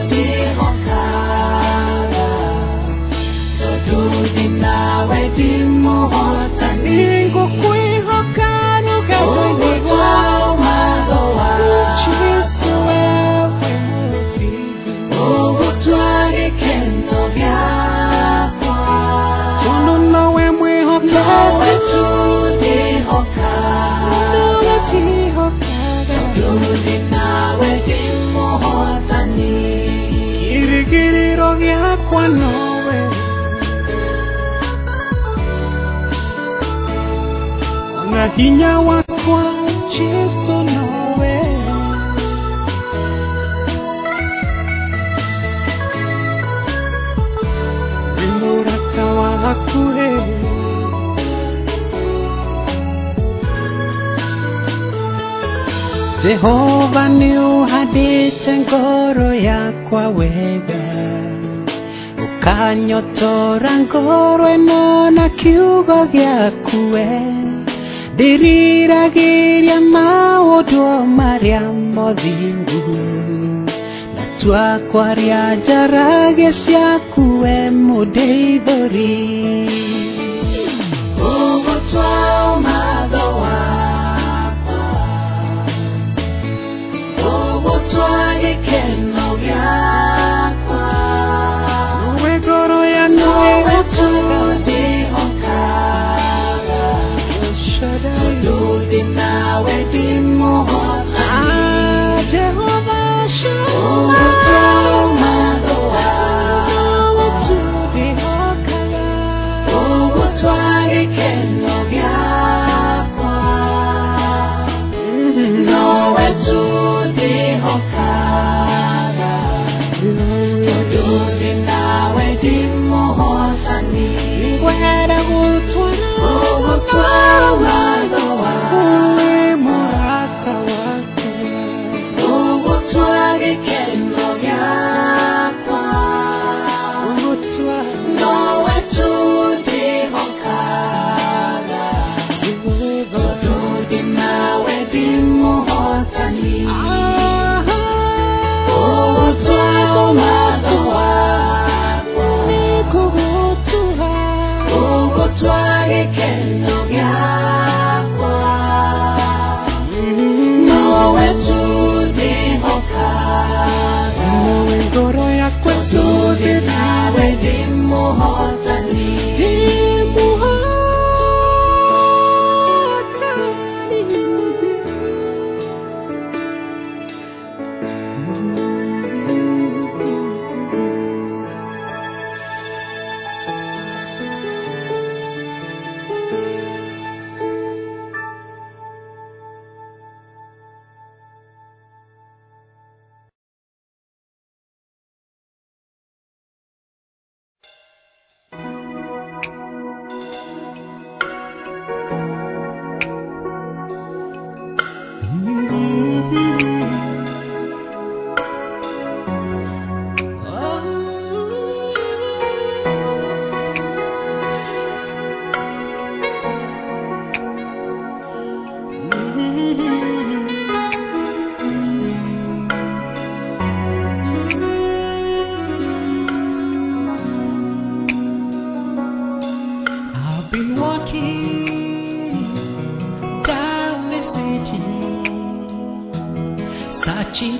ndihokaga Tondu ndinawe ndimuhotani Ngukwihoka Gugutwa matho wakwa Jesu wewe muthigi Gugutwa gikeno giakwa Tondu nowe mwihokaga Nowe tu ndihokaga Tondu ndinawe ndimuhotani Kirigiriro giakwa nowe Ona hinya wakwa Jesu nowe Wimurata wakuhe Jehova ni uhadite ngoro yakwa wega Ukanyotora ngoro eno na kiugo giakuwe Ndiriragiria maundu maria mothingu Na twakwaria njaragia ciaku we mundeithuri Gugutwa matho wakwa Gugutwa gikeno giakwa Nowe ngoro ya nowe tu ndihokaga Shaddai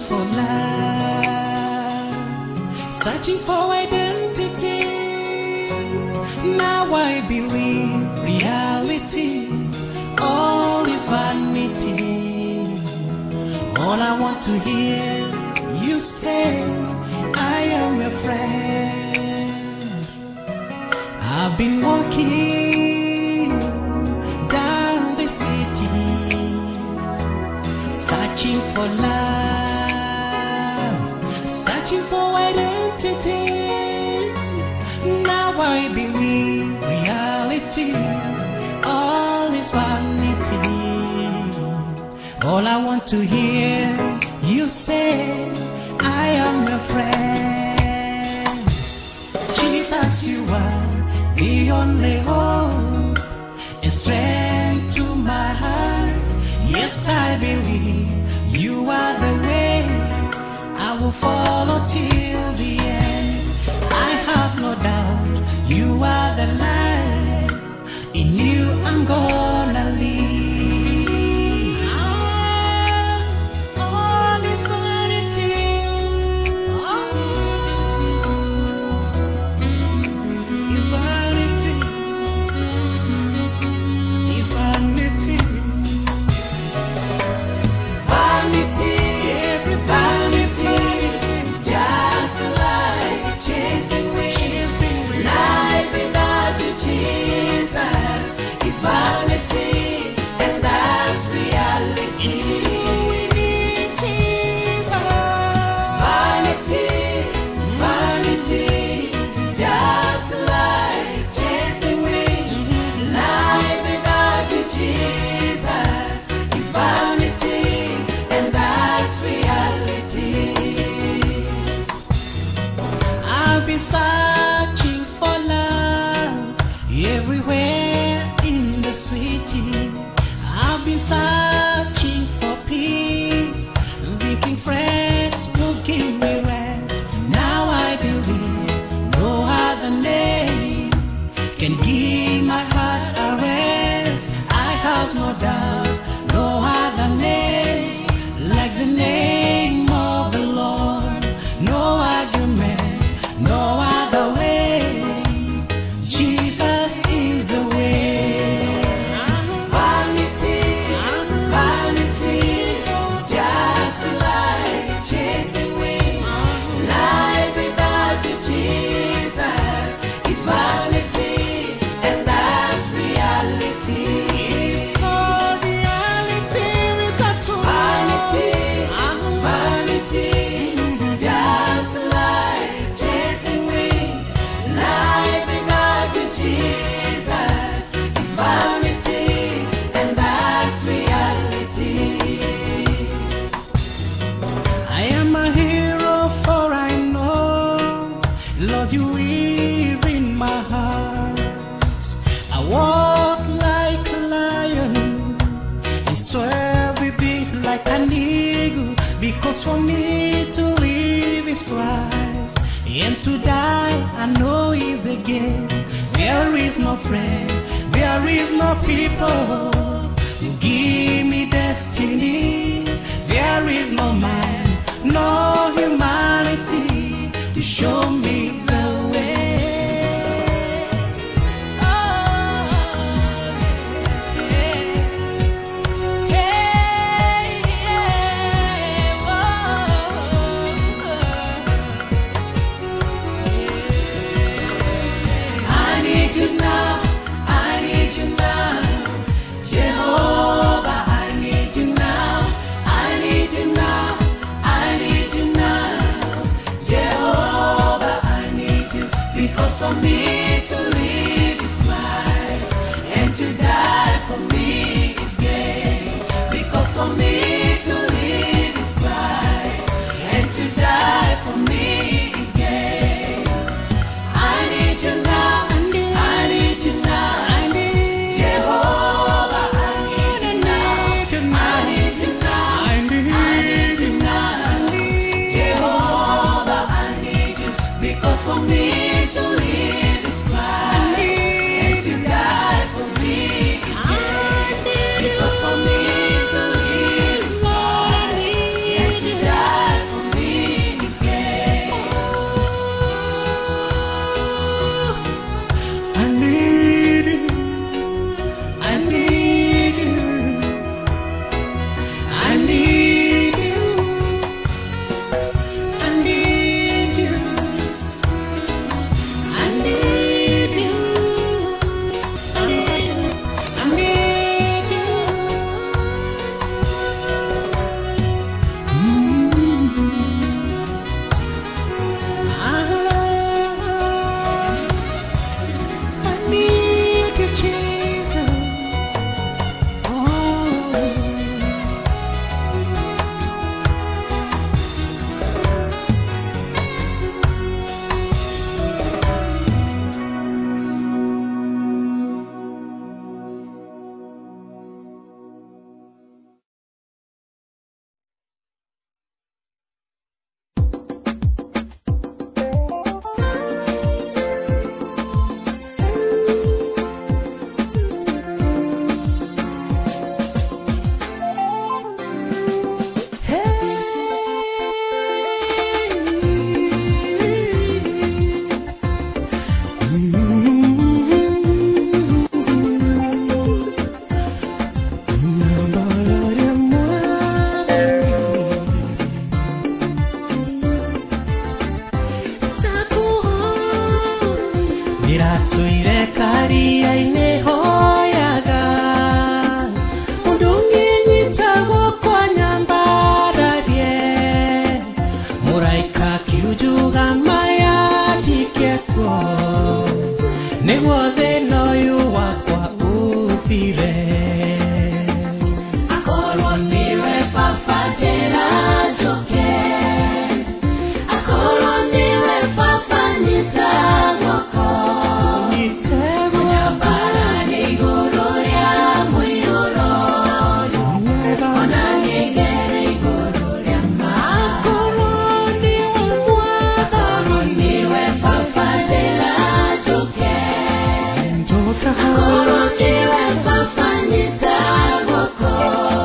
for love, searching for identity. Now I believe reality, all is vanity. All I want to hear you say, I am your friend. I've been walking down the city, searching for love, searching for identity. Now I believe reality, all is vanity. All I want to hear you say, I am your friend. Jesus, you are the only hope and strength to my heart. Yes, I believe you are the way. I will follow till the end. I have no doubt you are the light. In you I'm gonna live. All is vanity. Is vanity. Is vanity. Vanity, every vanity, just like chasing wind. Life without you, Jesus, is vanity, and that's reality. Vanity, vanity, just like chasing wind. Life without you, Jesus, is vanity, and that's reality. I've been searching for love everywhere in the city. I've been searching for peace, thinking friends will give me rest. Now I believe no other name can give my heart a rest. I have no doubt, no other name like the name of the Lord. No argument, no other way. Jesus is the way. Vanity, vanity, just like chasing wind. Life without you, Jesus, is vanity, and that's reality. For reality, we got to vanity, vanity, just like chasing wind. Life without you, Jesus, is vanity, and that's reality. I am a hero, for I know, Lord, you live in my heart. I walk like a lion and swear with wings like an eagle, because for me to live is Christ, and to die I know is the gain. There is no friend, there is no people who give me destiny. There is no man, no humanity to show me the way. Oh, yeah. Yeah, I need you now, I need you now, Jehovah, I need you now, I need you now, I need you now, Jehovah, I need you, because for me to live is Christ, and to die for me is gain, because for me to live is Christ, and to die for me is gain. I need you now, I need you now, Jehovah, I need you now, I need you now, I need you now, Jehovah, I need you, because for me to live is Christ. Tuire karia inehoyaga Mundungi nyitago kwa nyambararie Muraika kiujuga maya tikeko Negwo theno yu wakwa uthire Akorwo niwe baba njĩra njũke Akorwo niwe baba nyita guoko Nyambara nĩ igũrũ rĩa mũiyũro Ona nyingere igũrũ rĩa maaĩ Akorwo niwe mwatha Akorwo niwe baba njĩra njũke Akorwo niwe baba nyita guoko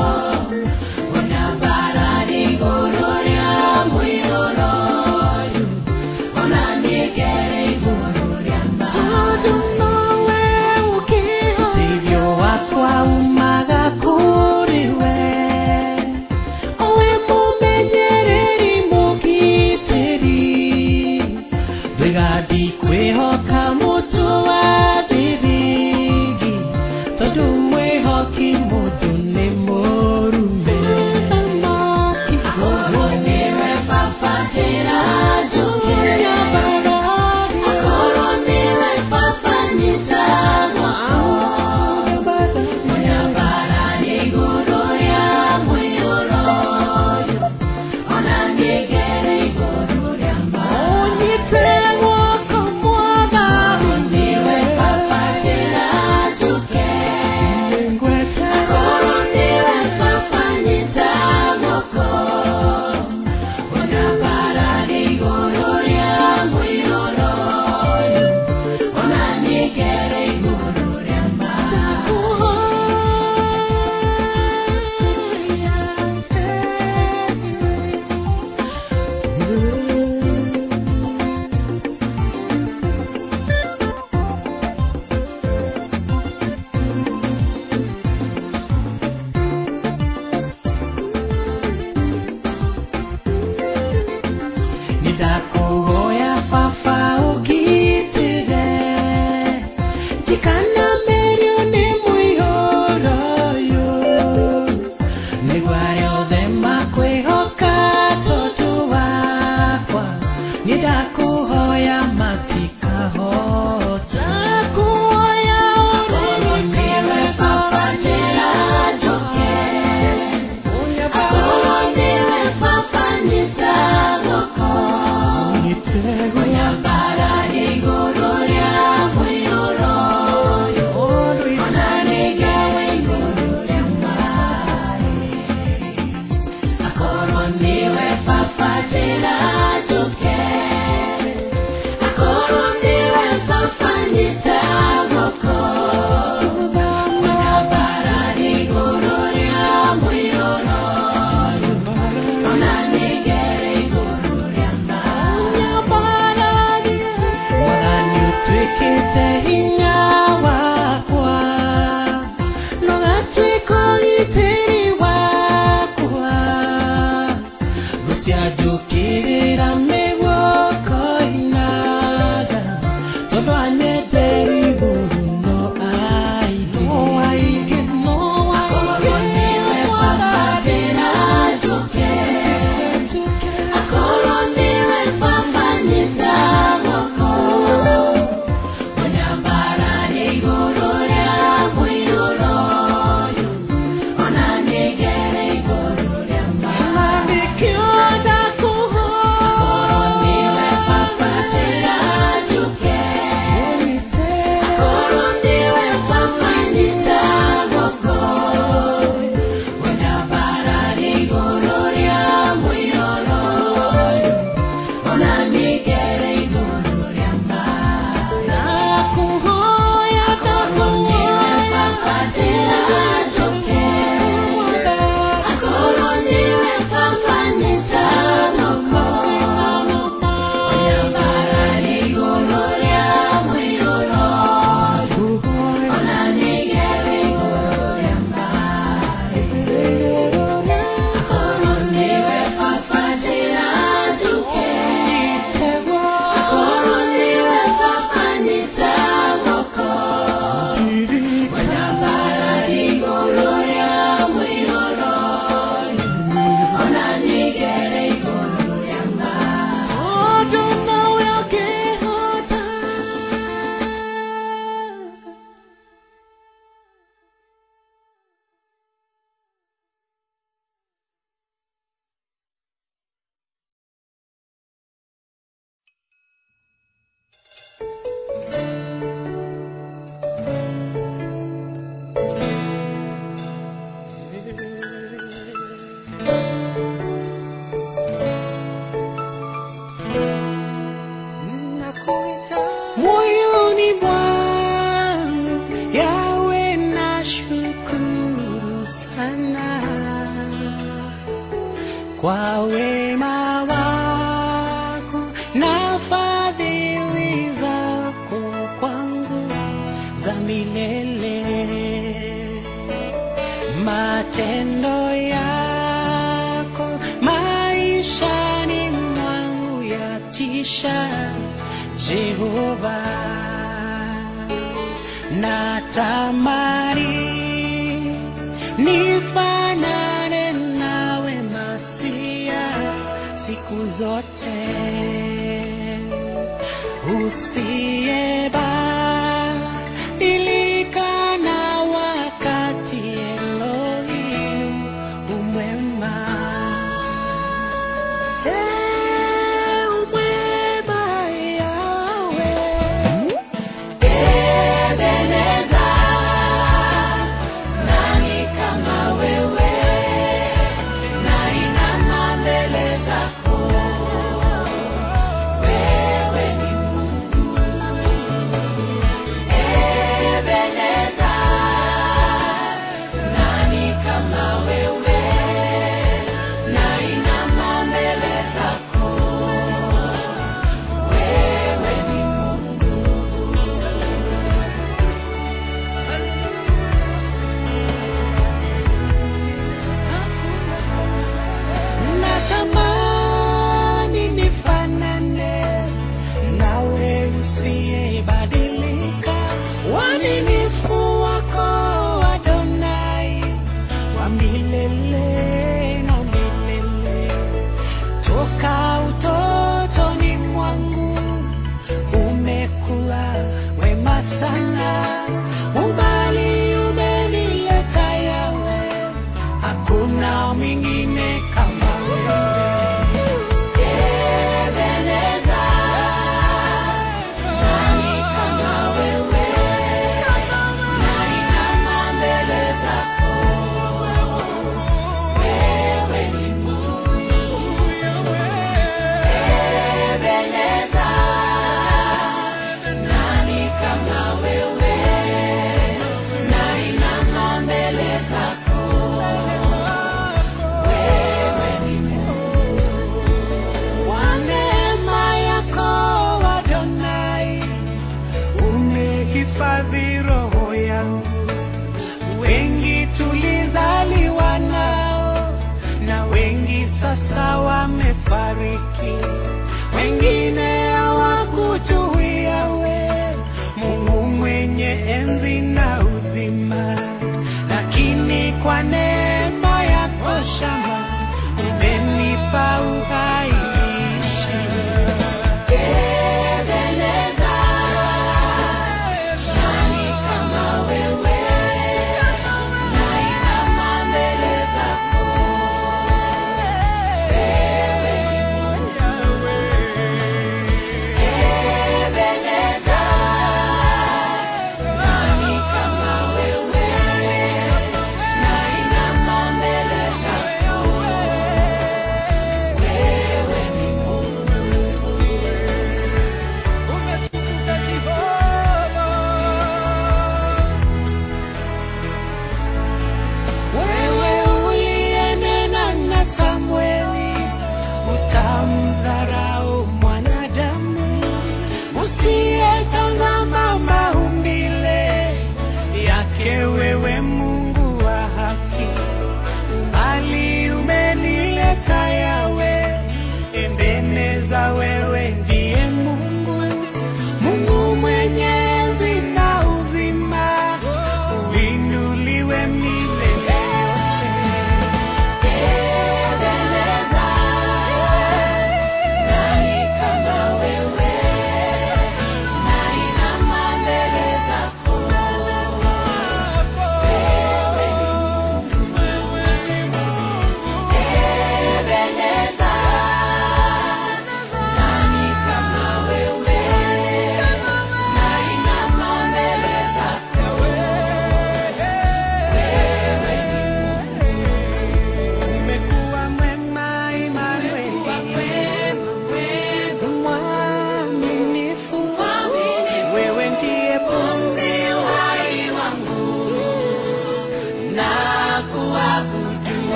Nyambara nĩ igũrũ rĩa mũiyũro Ona nyingere igũrũ rĩa maaĩ Ũteithio wakwa umaga kũrĩ we Owe mũmenyereri mũgitĩri Ndũiga kwĩhoka mũtũ wa thĩthĩngĩ Tondũ mwĩhoki mũndũ nĩ mũrume Akorwo niwe baba njĩra njũke Akorwo niwe baba nyita guoko Nyambara nĩ igũrũ rĩa mũiyũro Ona nyingere igũrũ rĩa maaĩ Ũnyite guoko mwaba Akorwo niwe baba njĩra njũke Akorwo niwe baba nyita guoko Nyambara nĩ igũrũ rĩa mũiyũro Ona nyingere igũrũ rĩa Nĩndakũhoya baba ũgitĩre Ndikanamerio nĩ mũiyũro ũyũ Nĩguo arĩa othe makwĩhoka tondũ wakwa Nĩndakũhoya matikahota Ndakũhoya Akorwo niwe baba njĩra njũke Akorwo niwe baba nyita guoko Nyambara nĩ igũrũ rĩa mũiyũro Ona nyingere igũrũ rĩa maaĩ Akorwo niwe baba njĩra njũke Akorwo niwe baba nyita guoko Nyambara nĩ igũrũ rĩa mũiyũro Ona nyingere igũrũ rĩa maaĩ Mwathani ũtuĩkĩte hinya wakwa Na ũgatuĩka ũgitĩri wakwa Gũcianjũkĩrĩra mĩguoko-inaga Tondũ anyenderi igũrũ no aingĩ Akorwo niwe baba njĩra njũke Akorwo niwe baba nyita guoko Nyambara nĩ igũrũ rĩa mũiyũro Ona nyingere igũrũ rĩa maaĩ Akorwo niwe baba njĩra njũke Akorwo niwe baba nyita guoko Nyambara nĩ igũrũ rĩa mũiyũro Ona nyingere igũrũ rĩa maaĩ Akorwo niwe baba njĩra njũke Akorwo niwe baba nyita guoko Nyambara nĩ igũrũ rĩa mũiyũro Ona nyingere igũrũ rĩa maaĩ Akorwo niwe baba njĩra njũke Machoni mwangu Yawe nashukuru sana kwa wema wako na fadhili zako kwangu za milele. Matendo yako maishani mwangu yatisha, Jehova. Natamani nifanane nawe Masia siku zote, usiyebadilika na wakati, Elohim umwema. Wewe ni Mungu.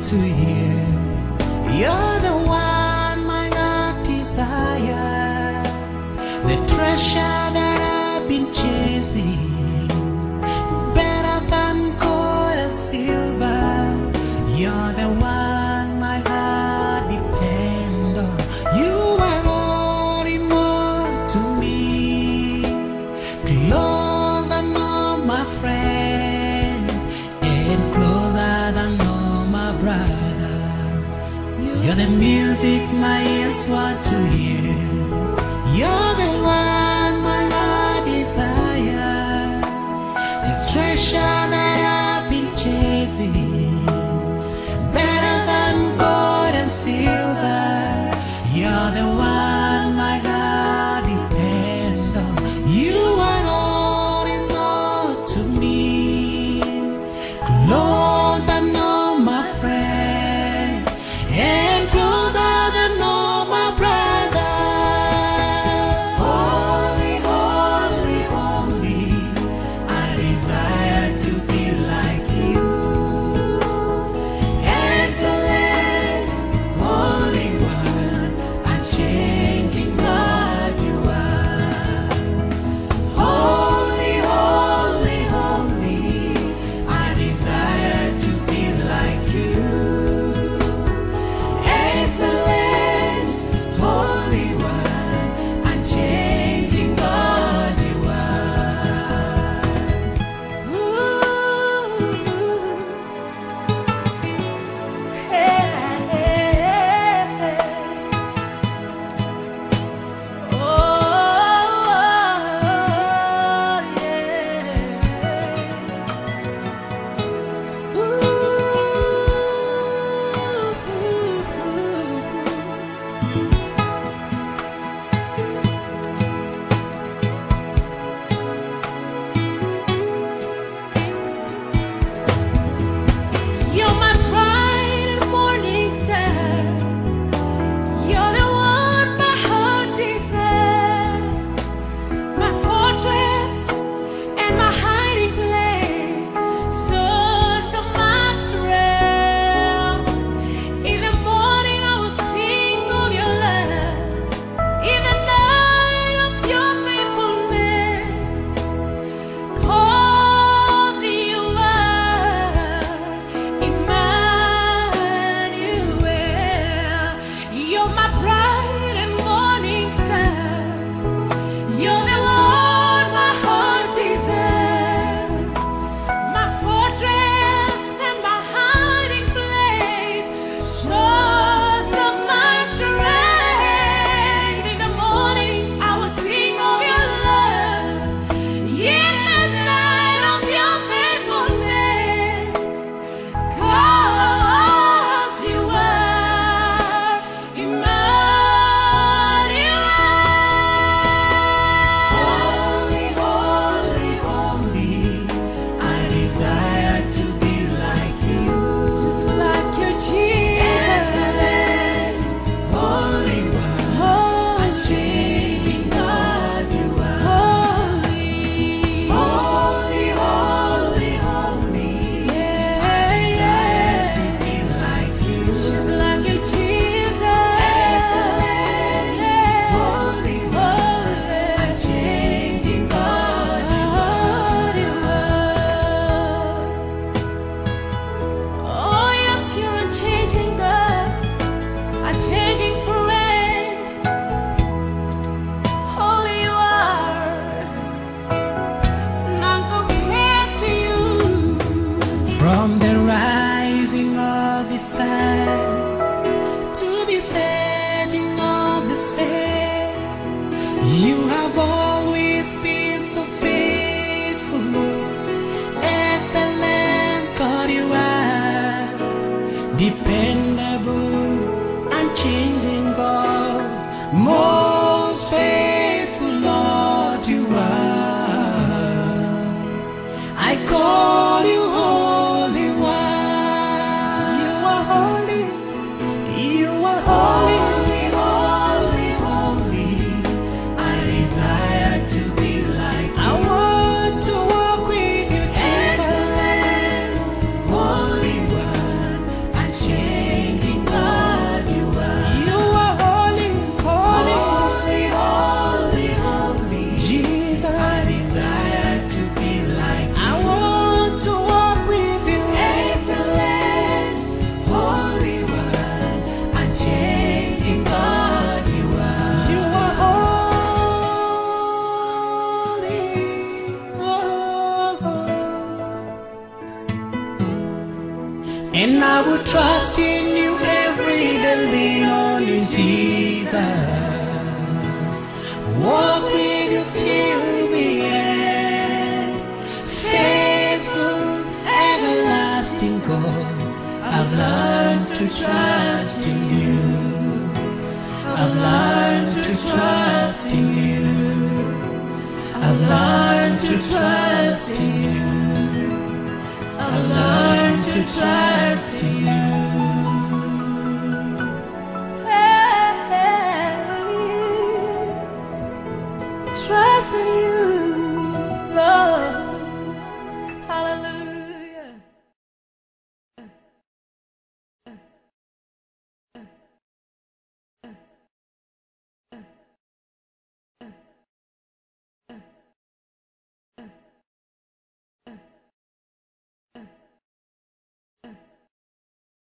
to hear. You're the one my heart desires, the treasure that I've been chasing, better than gold and silver. You're the one my heart depends on. You are all in all to me, closer than all my friends, and closer than all my brothers. You're the music my ears want to hear. You're the one I will trust in you every day, lean on you, Jesus. Walk with you till the end. Faithful, everlasting God, I've learned to trust in you. I've learned to trust in you. I've learned to trust in you. I've learned to trust in you.